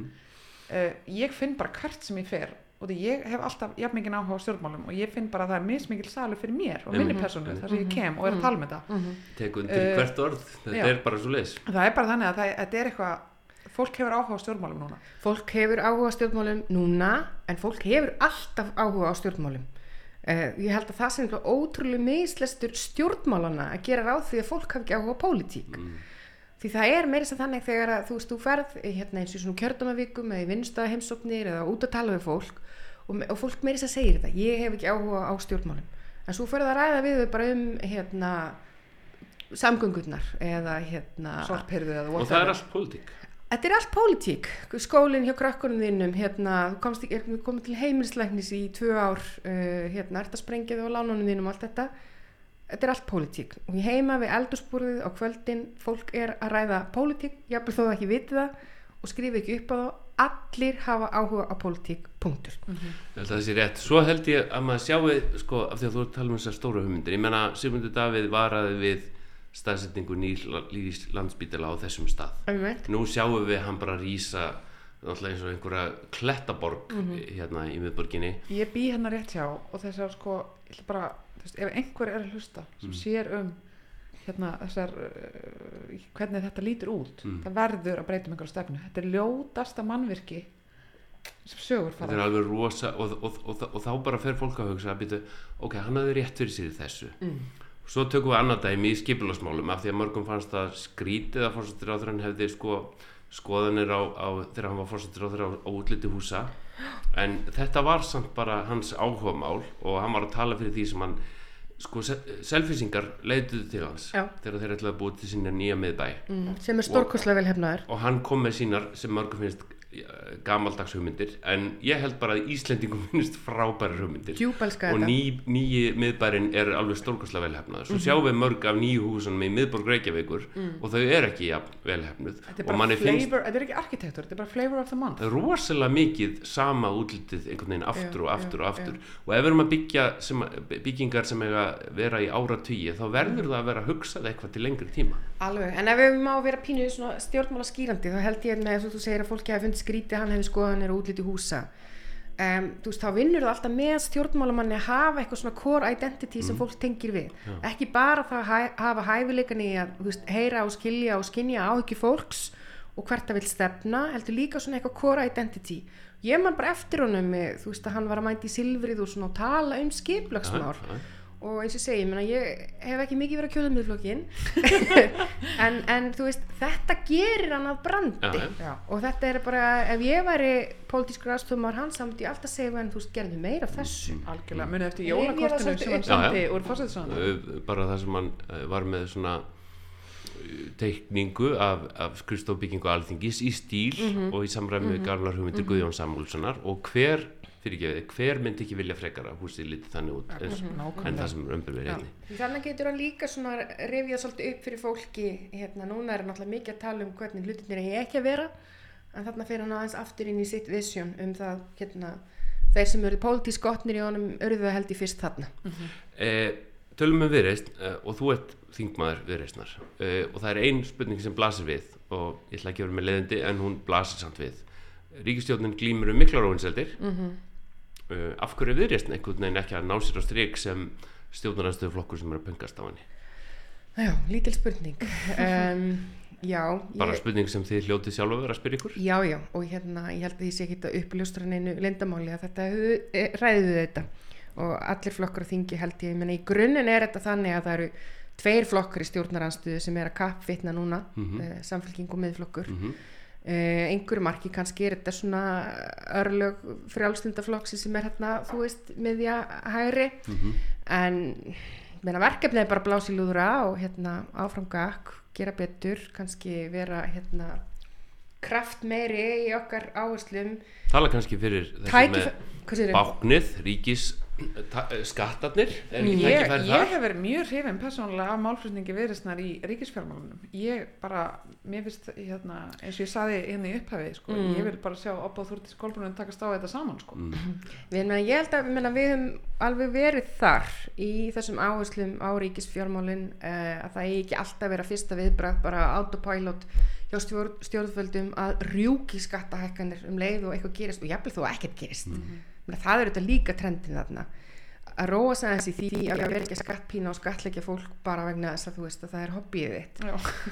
ég finn bara hvert sem ég fer og því ég hef alltaf jafn mikið áhuga á stjórnmálum og ég finn bara að það er mismikil salur fyrir mér og minni persónu þar sem ég kem og er að tala með þetta tek undir hvert orð, þetta er bara svo leis það er bara þannig að þetta er eitthvað fólk hefur áhuga á stjórnmálum núna fólk hefur áhuga á stjórnmálum núna en fólk hefur alltaf áhuga á stjórnmálum ég held að það sem er ótrúlega mislestur stjórnmálana að gera ráð því að fólk hafi ekki áhuga á pólitík því það er meira sem þannig þegar að þú ferð eins og svona kjördómavikum eða í vinnustaðaheimsóknir eða út að tala við fólk og fólk meira sem segir þetta ég hef ekki áhuga á stjórnmálum en svo ferð að ræða við þau bara samgöngurnar eða sorphirðu eða og það er allt pólitík þetta er allt pólitík skólinn hjá krakkunum þínum þú komið til heimilislæknis í 2 ár ert að sprengja þau á lánunum þínum og allt þetta er allt pólitík og ég heima við eldhúsborðið á kvöldin fólk er að ræða pólitík jafnvel þó það ekki viti það og skrifa ekki upp á það allir hafa áhuga á pólitík, punktur Það sé rétt, svo held ég að maður sjáu sko, af því að þú tala um þessar stóru hugmyndir ég menna Sigmundur Davíð varaði við staðsetningu nýs Landspítala á þessum stað nú sjáum við hann bara rísa náttúrulega eins og einhverja klettaborg í miðborginni ég bý hérna rétt hjá og þessar sko ég ætla bara ef einhver er að hlusta sem sér þessar hvernig þetta lítur út það verður að breyta einhverja stefnu þetta er ljótasta mannvirki sem sögur fara þetta er alveg rosa og þá bara fer fólk að hugsa ok, hann hafði rétt fyrir sér í þessu svo tökum við annað dæmi í skipulagsmálum af því að mörgum fannst það skrítið að forsætisráðherrann hefði skoðanir á þegar hann var forsætisráðherra á útliti húsa en þetta var samt bara hans áhugamál og hann var að tala fyrir því sem hann Selfyssingar leituðu til hans þegar þeir ætlaði að búa til sína nýja miðbæ sem er stórkostlega vel hefnaður og hann kom með sínar sem mörgum finnst gamaldags hugmyndir en ég held bara að Íslendingum finnst frábærar hugmyndir og nýji miðbærin er alveg stórkostlega vel hefnaður svo sjáum við mörg af nýju húsunum í miðborg Reykjavíkur og þau er ekki vel hefnuð þetta er ekki arkitektur, þetta er bara flavor of the month það er rosalega mikið sama útlitið einhvern veginn aftur og aftur og aftur og ef við erum að byggja byggingar sem eiga vera í áratugi þá verður það að vera hugsað eitthvað til lengri tíma alveg, en ef við má vera pínu svona stjórnmála skýrandi þá held ég með þess að þú segir að fólki hafi fundið skrítið hann hefði skoðanir og útliti húsa þú veist, þá vinnur það alltaf með stjórnmálamanni að hafa eitthvað svona core identity sem fólk tengir við ekki bara það að hafa hæfileikan í að heyra og skilja og skynja áhyggju fólks og hvert það vil stefna heldur líka svona eitthvað core identity ég man bara eftir honum þú veist að hann var að mæta í Silfrið og svona tala skipulagsmál og eins og segi, ég hef ekki mikið verið að kjósa Miðflokkinn en þú veist, þetta gerir hann að brandi og þetta bara, ef ég væri pólitískur aðstofamaður hans, þá myndi ég alltaf segja þú veist, gerðu meira af þessu algjörlega, munið eftir jólakortinu sem hann sendi úr forsætisráðuneytinu bara það sem hann var með svona teikningu af skrifstofbyggingu Alþingis í stíl og í samræmi við gamlar hugmyndir Guðjón Samúelssonar og hver myndi ekki vilja frekara húsið lítið þannig út en það sem raunverulega er einnig. Þannig getur hann líka svona rifjað svolítið upp fyrir fólki, núna er náttúrulega mikið að tala um hvernig hlutirnir eigi ekki að vera, en þarna fer hann aðeins aftur inn í sitt vision það, þeir sem eru pólitísk gotnir í honum urðu það held í fyrst þarna. Tölum Viðreisn og þú ert þingmaður Viðreisnar og það er ein spurning sem blasir við og ég ætla ekki að vera með leiðindi en hún blasir samt við. Ríkisstjórnin glímur miklar óvinseldir af hverju Viðreisn einhvern veginn ekki að ná sér á strik sem stjórnarandstöðuflokkur sem eru að pöngast á henni? Já, lítil spurning bara spurning sem þið hljótið sjálf að vera að spyrja ykkur? Já, og ég held að ég sé ekki að uppljóstra neinu leyndamáli að þetta ræðið þetta og allir flokkar á þingi held ég í grunninn er þetta þannig að það eru 2 flokkar í stjórnarandstöðu sem er að kappvitna núna Samfylking og Miðflokkur einhverju marki kannski er þetta svona örlög frjálslundaflokks sem er þú veist miðja hægri en verkefnið er bara blása í lúðra og áfram gakk, gera betur kannski vera kraft meiri í okkar áherslum tala kannski fyrir þessi með báknið, ríkis skattarnir ég hef verið mjög hrifin persónulega af málflutningi Viðreisnar í ríkisfjármálunum mér finnst eins og ég saði í upphafi ég vil bara sjá Obba og Þórdís Kolbrúnu takast á þetta saman ég held að við höfum alveg verið þar í þessum áherslum á ríkisfjármálin að það eigi ekki alltaf vera fyrsta viðbragð bara autopilot hjá stjórnvöldum að rjúki skattahækkanir leið og eitthvað gerist og jafnvel þó ekkert gerist það er þetta líka trendin þarna að róa sig aðeins í því að vera ekki skattpína og skattleggja fólk bara vegna þess að þú veist að það er hobbyið þitt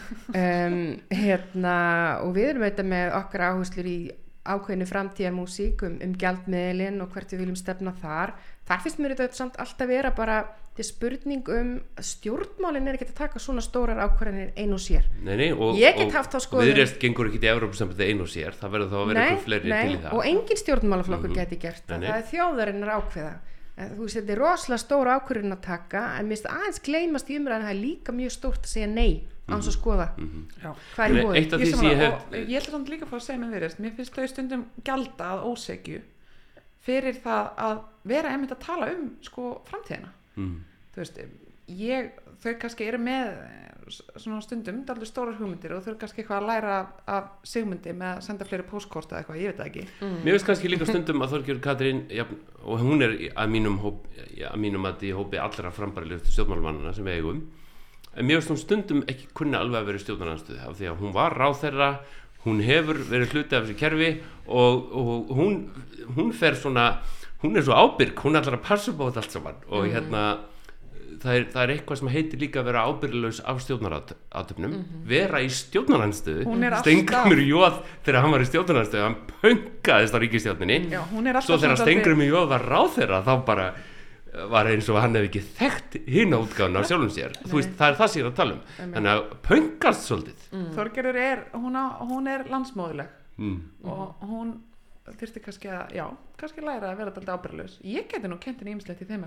og við erum auðvitað með okkar áherslur í ákveðinu framtíðarmúsík gjaldmiðilinn og hvert við viljum stefna þar finnst mér þetta samt alltaf vera bara spurning stjórnmálin er ekki að taka svona stórar ákvarðanir ein og sér og Viðreisn gengur ekki í Evrópusambandið ein og sér það verður þá að vera eitthvað fleiri til í það og engin stjórnmálaflokkur geti gert það það er þjóðarinnar ákveða þú veist þetta er rosalega stóra ákvörðun að taka en mér finnst aðeins gleymast í umræðan það er líka mjög stórt að segja nei án svo skoða hvað er í boði ég ætla samt líka að fá að segja með Viðreisn mér finnst þau stundum gjalda að ósekju fyrir það að vera einmitt að tala framtíðina þú veist, þau kannski eru með svona stundum dálítið stórar hugmyndir og þau eru kannski eitthvað að læra af Sigmundi með að senda fleiri póstkort eða eitthvað, ég veit það ekki Mér finnst kannski líka stundum að Þorgerður Katrín og hún er að mínum að í hópi allra frambærilegustu stjórnmálamannana sem við eigum en mér finnst hún stundum ekki kunna alveg að vera í stjórnarandstöðu af því að hún var ráðherra hún hefur verið hluti af þessu kerfi og hún fer svona hún er svo ábyrg, hún ætlar að passa upp á þetta allt saman og það er eitthvað sem heitir líka að vera ábyrglaus af stjórnarathöfnum vera í stjórnarandstöðu Steingrímur Jóð þegar hann var í stjórnarandstöðu hann pönkaðist á ríkisstjórninni svo þegar Steingrímur Jóð var ráðherra þá bara var eins og hann hefði ekki þekkt hina útgáfuna af sjálfum sér þú veist, það er það sem ég er að tala um þannig að pönkast svolítið Þorgerður hún er landsmóðuleg og hún þyrfti kannski að kannski læra að vera alltaf ábyrglaus ég geti nú kennt henni ýmislegt í þeim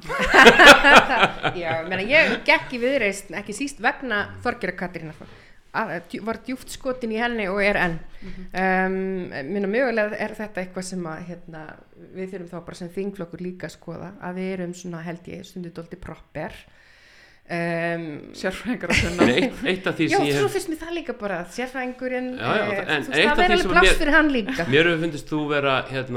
ég gekk í Viðreisn ekki síst vegna Þorgerðar Katrínar var djúpt skotin í henni og er enn mögulega er þetta eitthvað sem að við þurfum þá bara sem þingflokkur líka að skoða að við erum svona held ég stundu dálítið proper sérfræðingar að finna eitt af því sem ég svo finnst mér það líka bara sérfræðingurinn það verður alveg pláss fyrir hann líka mér hefur fundist þú vera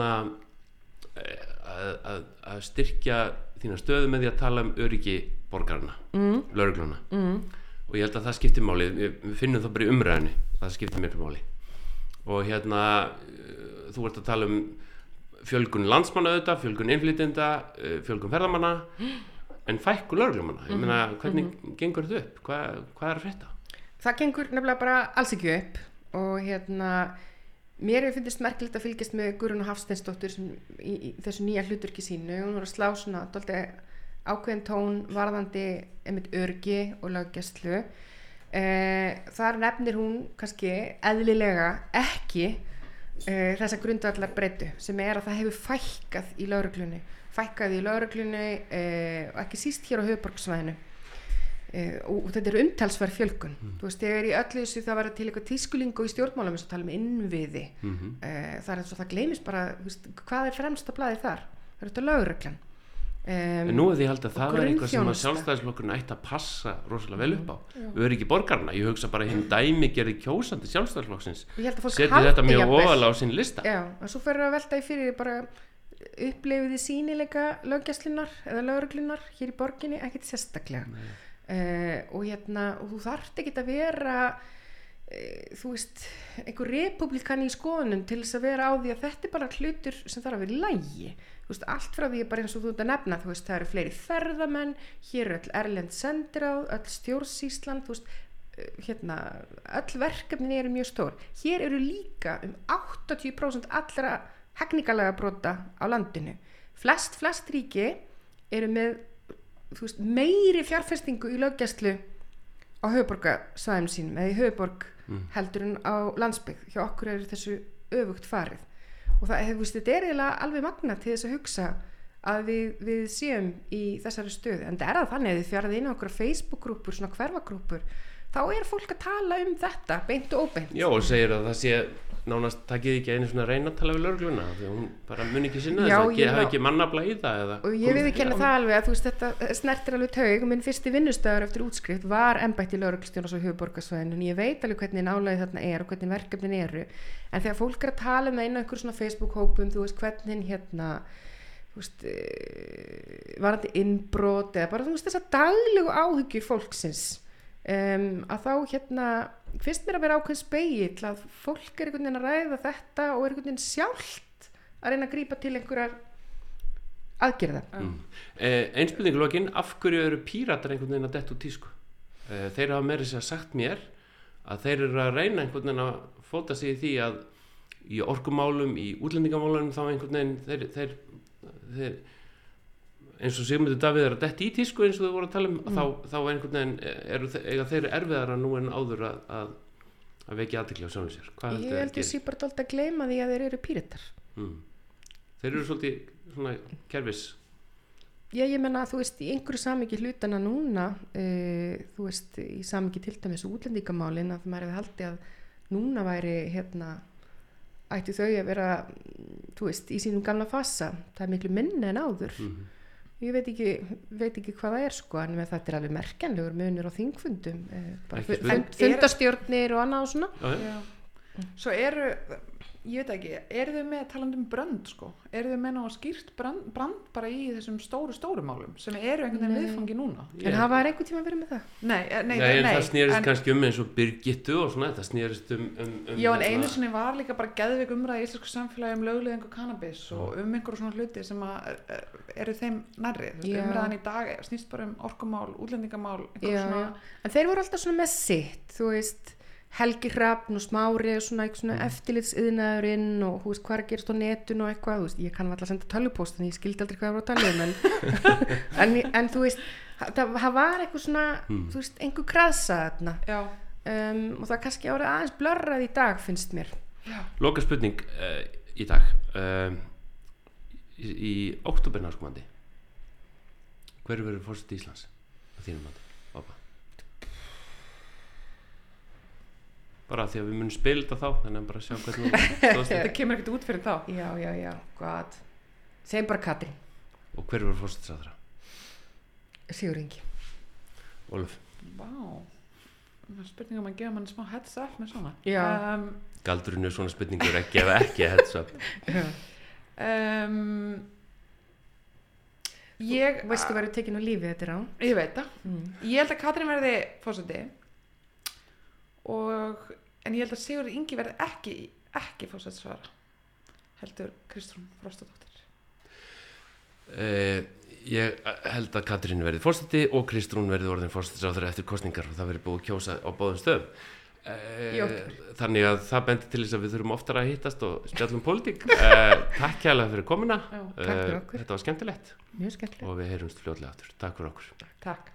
að styrkja þína stöðu með því að tala öryggi borgarna lögregluna og ég held að það skiptir máli við finnum það bara í umræðinni það skiptir mér máli og þú ert að tala fjölgun landsmanna auðvitað, fjölgun innflytjenda fjölgun ferðamanna en fækku lögreglumanna, ég meina hvernig gengur þetta upp, hvað er að frétta? Það gengur nefnilega bara alls ekki upp og mér hefur fundist merkilegt að fylgjast með Guðrúnu Hafsteinsdóttur í þessu nýja hlutverki sínu, hún var að slá svona dálítið ákveðin tón varðandi einmitt öryggi og löggæslu. Þar nefnir hún kannski eðlilega ekki þessa grundvallar breytu sem að það hefur fækkað í lögreglunni og ekki síst hér á höfuðborgarsvæðinu. Og þetta er umtalsverð fjölgun. Þú veist, þegar í öllu þessu það var til eitthvað tískulingu í stjórnmálum eins og tala innviði. Það er eins og það gleymist bara, veist, hvað er fremsta blaði þar? Það er þetta lögreglan. En nú er því haldið að það er eitthvað sem að sjálfstæðisflokkurinn ætti að passa rosalega vel upp á. Öryggi borgarna, ég hugsa bara hinn dæmigerði kjósandi sjálfstæðisflokksins setja þetta mjög ofalega á sín lista. Já, og svo fyrir að velta í fyrir bara upplifiði sýnileika löggæslunnar eða lögreglunar hér í borginni ekkert sérstaklega. Og þú þarft ekki að vera þú veist, einhver republikan í skoðunum til þess að vera á því að þetta er bara hlutur sem þarf að vera í lagi. Þú veist, allt frá því bara eins og þú ert að nefna, þú veist, það eru fleiri ferðamenn, hér eru öll erlend sendiráð, öll stjórnsýslan, þú veist, öll verkefnin eru mjög stór. Hér eru líka 80% allra hegningarlaga brota á landinu. Flest ríki eru með, þú veist, meiri fjárfestingu í löggæslu á höfuðborgarsvæðum sínum eða í höfuðborg heldur en á landsbyggð. Hjá okkur er þessu öfugt farið. Og það, þetta er eiginlega alveg magna til þess að hugsa að við séum í þessari stöðu. En það er þannig að þið fjarið inn á okkur Facebook-grúpur, svona hverfagrúpur, þá er fólk að tala um þetta beint og óbeint. Já, og segir að það sé nánast takið ekki einu svona reyna að tala við lögregluna því hún bara mun ekki sinna þess að hafa ekki mannafla í það eða. Og ég viðurkenni það alveg að þú veist þetta snertir alveg taug. Minn fyrsti vinnustaður eftir útskrift var embætti lögreglustjórans á höfuðborgarsvæðinu en ég veit alveg hvernig álagið þarna er og hvernig verkefnin eru. En þegar fólk er að tala með einu einhver svona Facebook-hópum, þú veist hvernig þú veist varandi innbrot eða bara þú veist þessar daglegu áhyggjur fólksins að þá finnst mér að vera ákveðin spegill að fólk er einhvern veginn að ræða þetta og er einhvern veginn sjálft að reyna að grípa til einhverjar aðgerða. Ein spurning í lokin, af hverju eru Píratar einhvern veginn að detta úr tísku? Þeir hafa meira sér sagt mér að þeir eru að reyna einhvern veginn að fóta sig í því að í orkumálum, í útlendingamálum þá einhvern veginn þeir eins og Sigmundur Davíð er að detta í tísku eins og þau voru að tala um þá einhvern veginn eiga þeir erfiðara nú en áður að vekja athygli á sjálfum sér. Ég held ég sé bara dálítið að gleyma því að þeir eru Píratar. Þeir eru svolítið svona kerfis. Já, ég menna að þú veist í einhverju samhengi hlutana núna þú veist í samhengi til dæmis útlendingamálin að maður hefði haldið að núna væri ættu þau að vera þú veist í sínum gamla fasa. Það er miklu minni en áður. Ég veit ekki hvað það er sko en þetta er alveg merkjanlegur munur á þingfundum fundastjórnir og annað og svona. Já. Svo ég veit ekki, eru þau með talandi um brand sko, eru þau með ná skýrt brand bara í þessum stóru málum sem eru einhvern veginn viðfangi núna? En það var einhvern tíma að vera með það? Nei, en það snýrist kannski eins og Birgittu og svona, það snýrist Já, en einu sinni var líka bara geðveik umræða í íslensku samfélagi leiðingu kannabis og einhverju svona hluti sem eru þeim nærri, umræðan í dag snýst bara orkumál, útlendingamál svona... En þeir voru alltaf svona með sitt, þú veist Helgi Hrafn og Smári og svona eftirlitsiðnaðurinn og þú veist hvað er að gerast á netun og eitthvað, þú veist, ég kann alltaf senda tölvupóst en ég skildi aldrei hvað það voru að tala um en þú veist, það var eitthvað svona, þú veist, einhver kraðsa þarna og það kannski árið aðeins blörrað í dag finnst mér. Loka spurning í dag í október næstkomandi hver verður forseti Íslands á þínum mati? Bara því að við munum spila þetta þá þannig að bara sjá hvernig þetta kemur ekkert út fyrir þá. Já, gott. Segjum bara Katrín. Og hver verður forsætisráðherra? Sigurður Ingi. Ólöf. Vá. Spurningum að gefa mann smá heads up með svona. Já. Galdurinn er svona spurningur að gefa ekki heads up. Veistu verður tekin á lífi þetta er á? Ég veit það. Ég held að Katrín verði forseti en ég held að Sigurður Ingi verði ekki forsætisráðherra heldur Kristrún Frostadóttir. Ég held að Katrín verði forseti og Kristrún verði orðin forsætisráðherra eftir kosningar og það verði búið að kjósa á báðum stöðum. þannig að það bendir til þess að við þurfum oftar að hittast og spjallum pólitík. Takk kærlega fyrir komuna. Takk fyrir okkur. Þetta var skemmtilegt. Mjög skemmtilegt. Og við heyrumst fljótlega aftur. Takk fyrir okkur. Takk.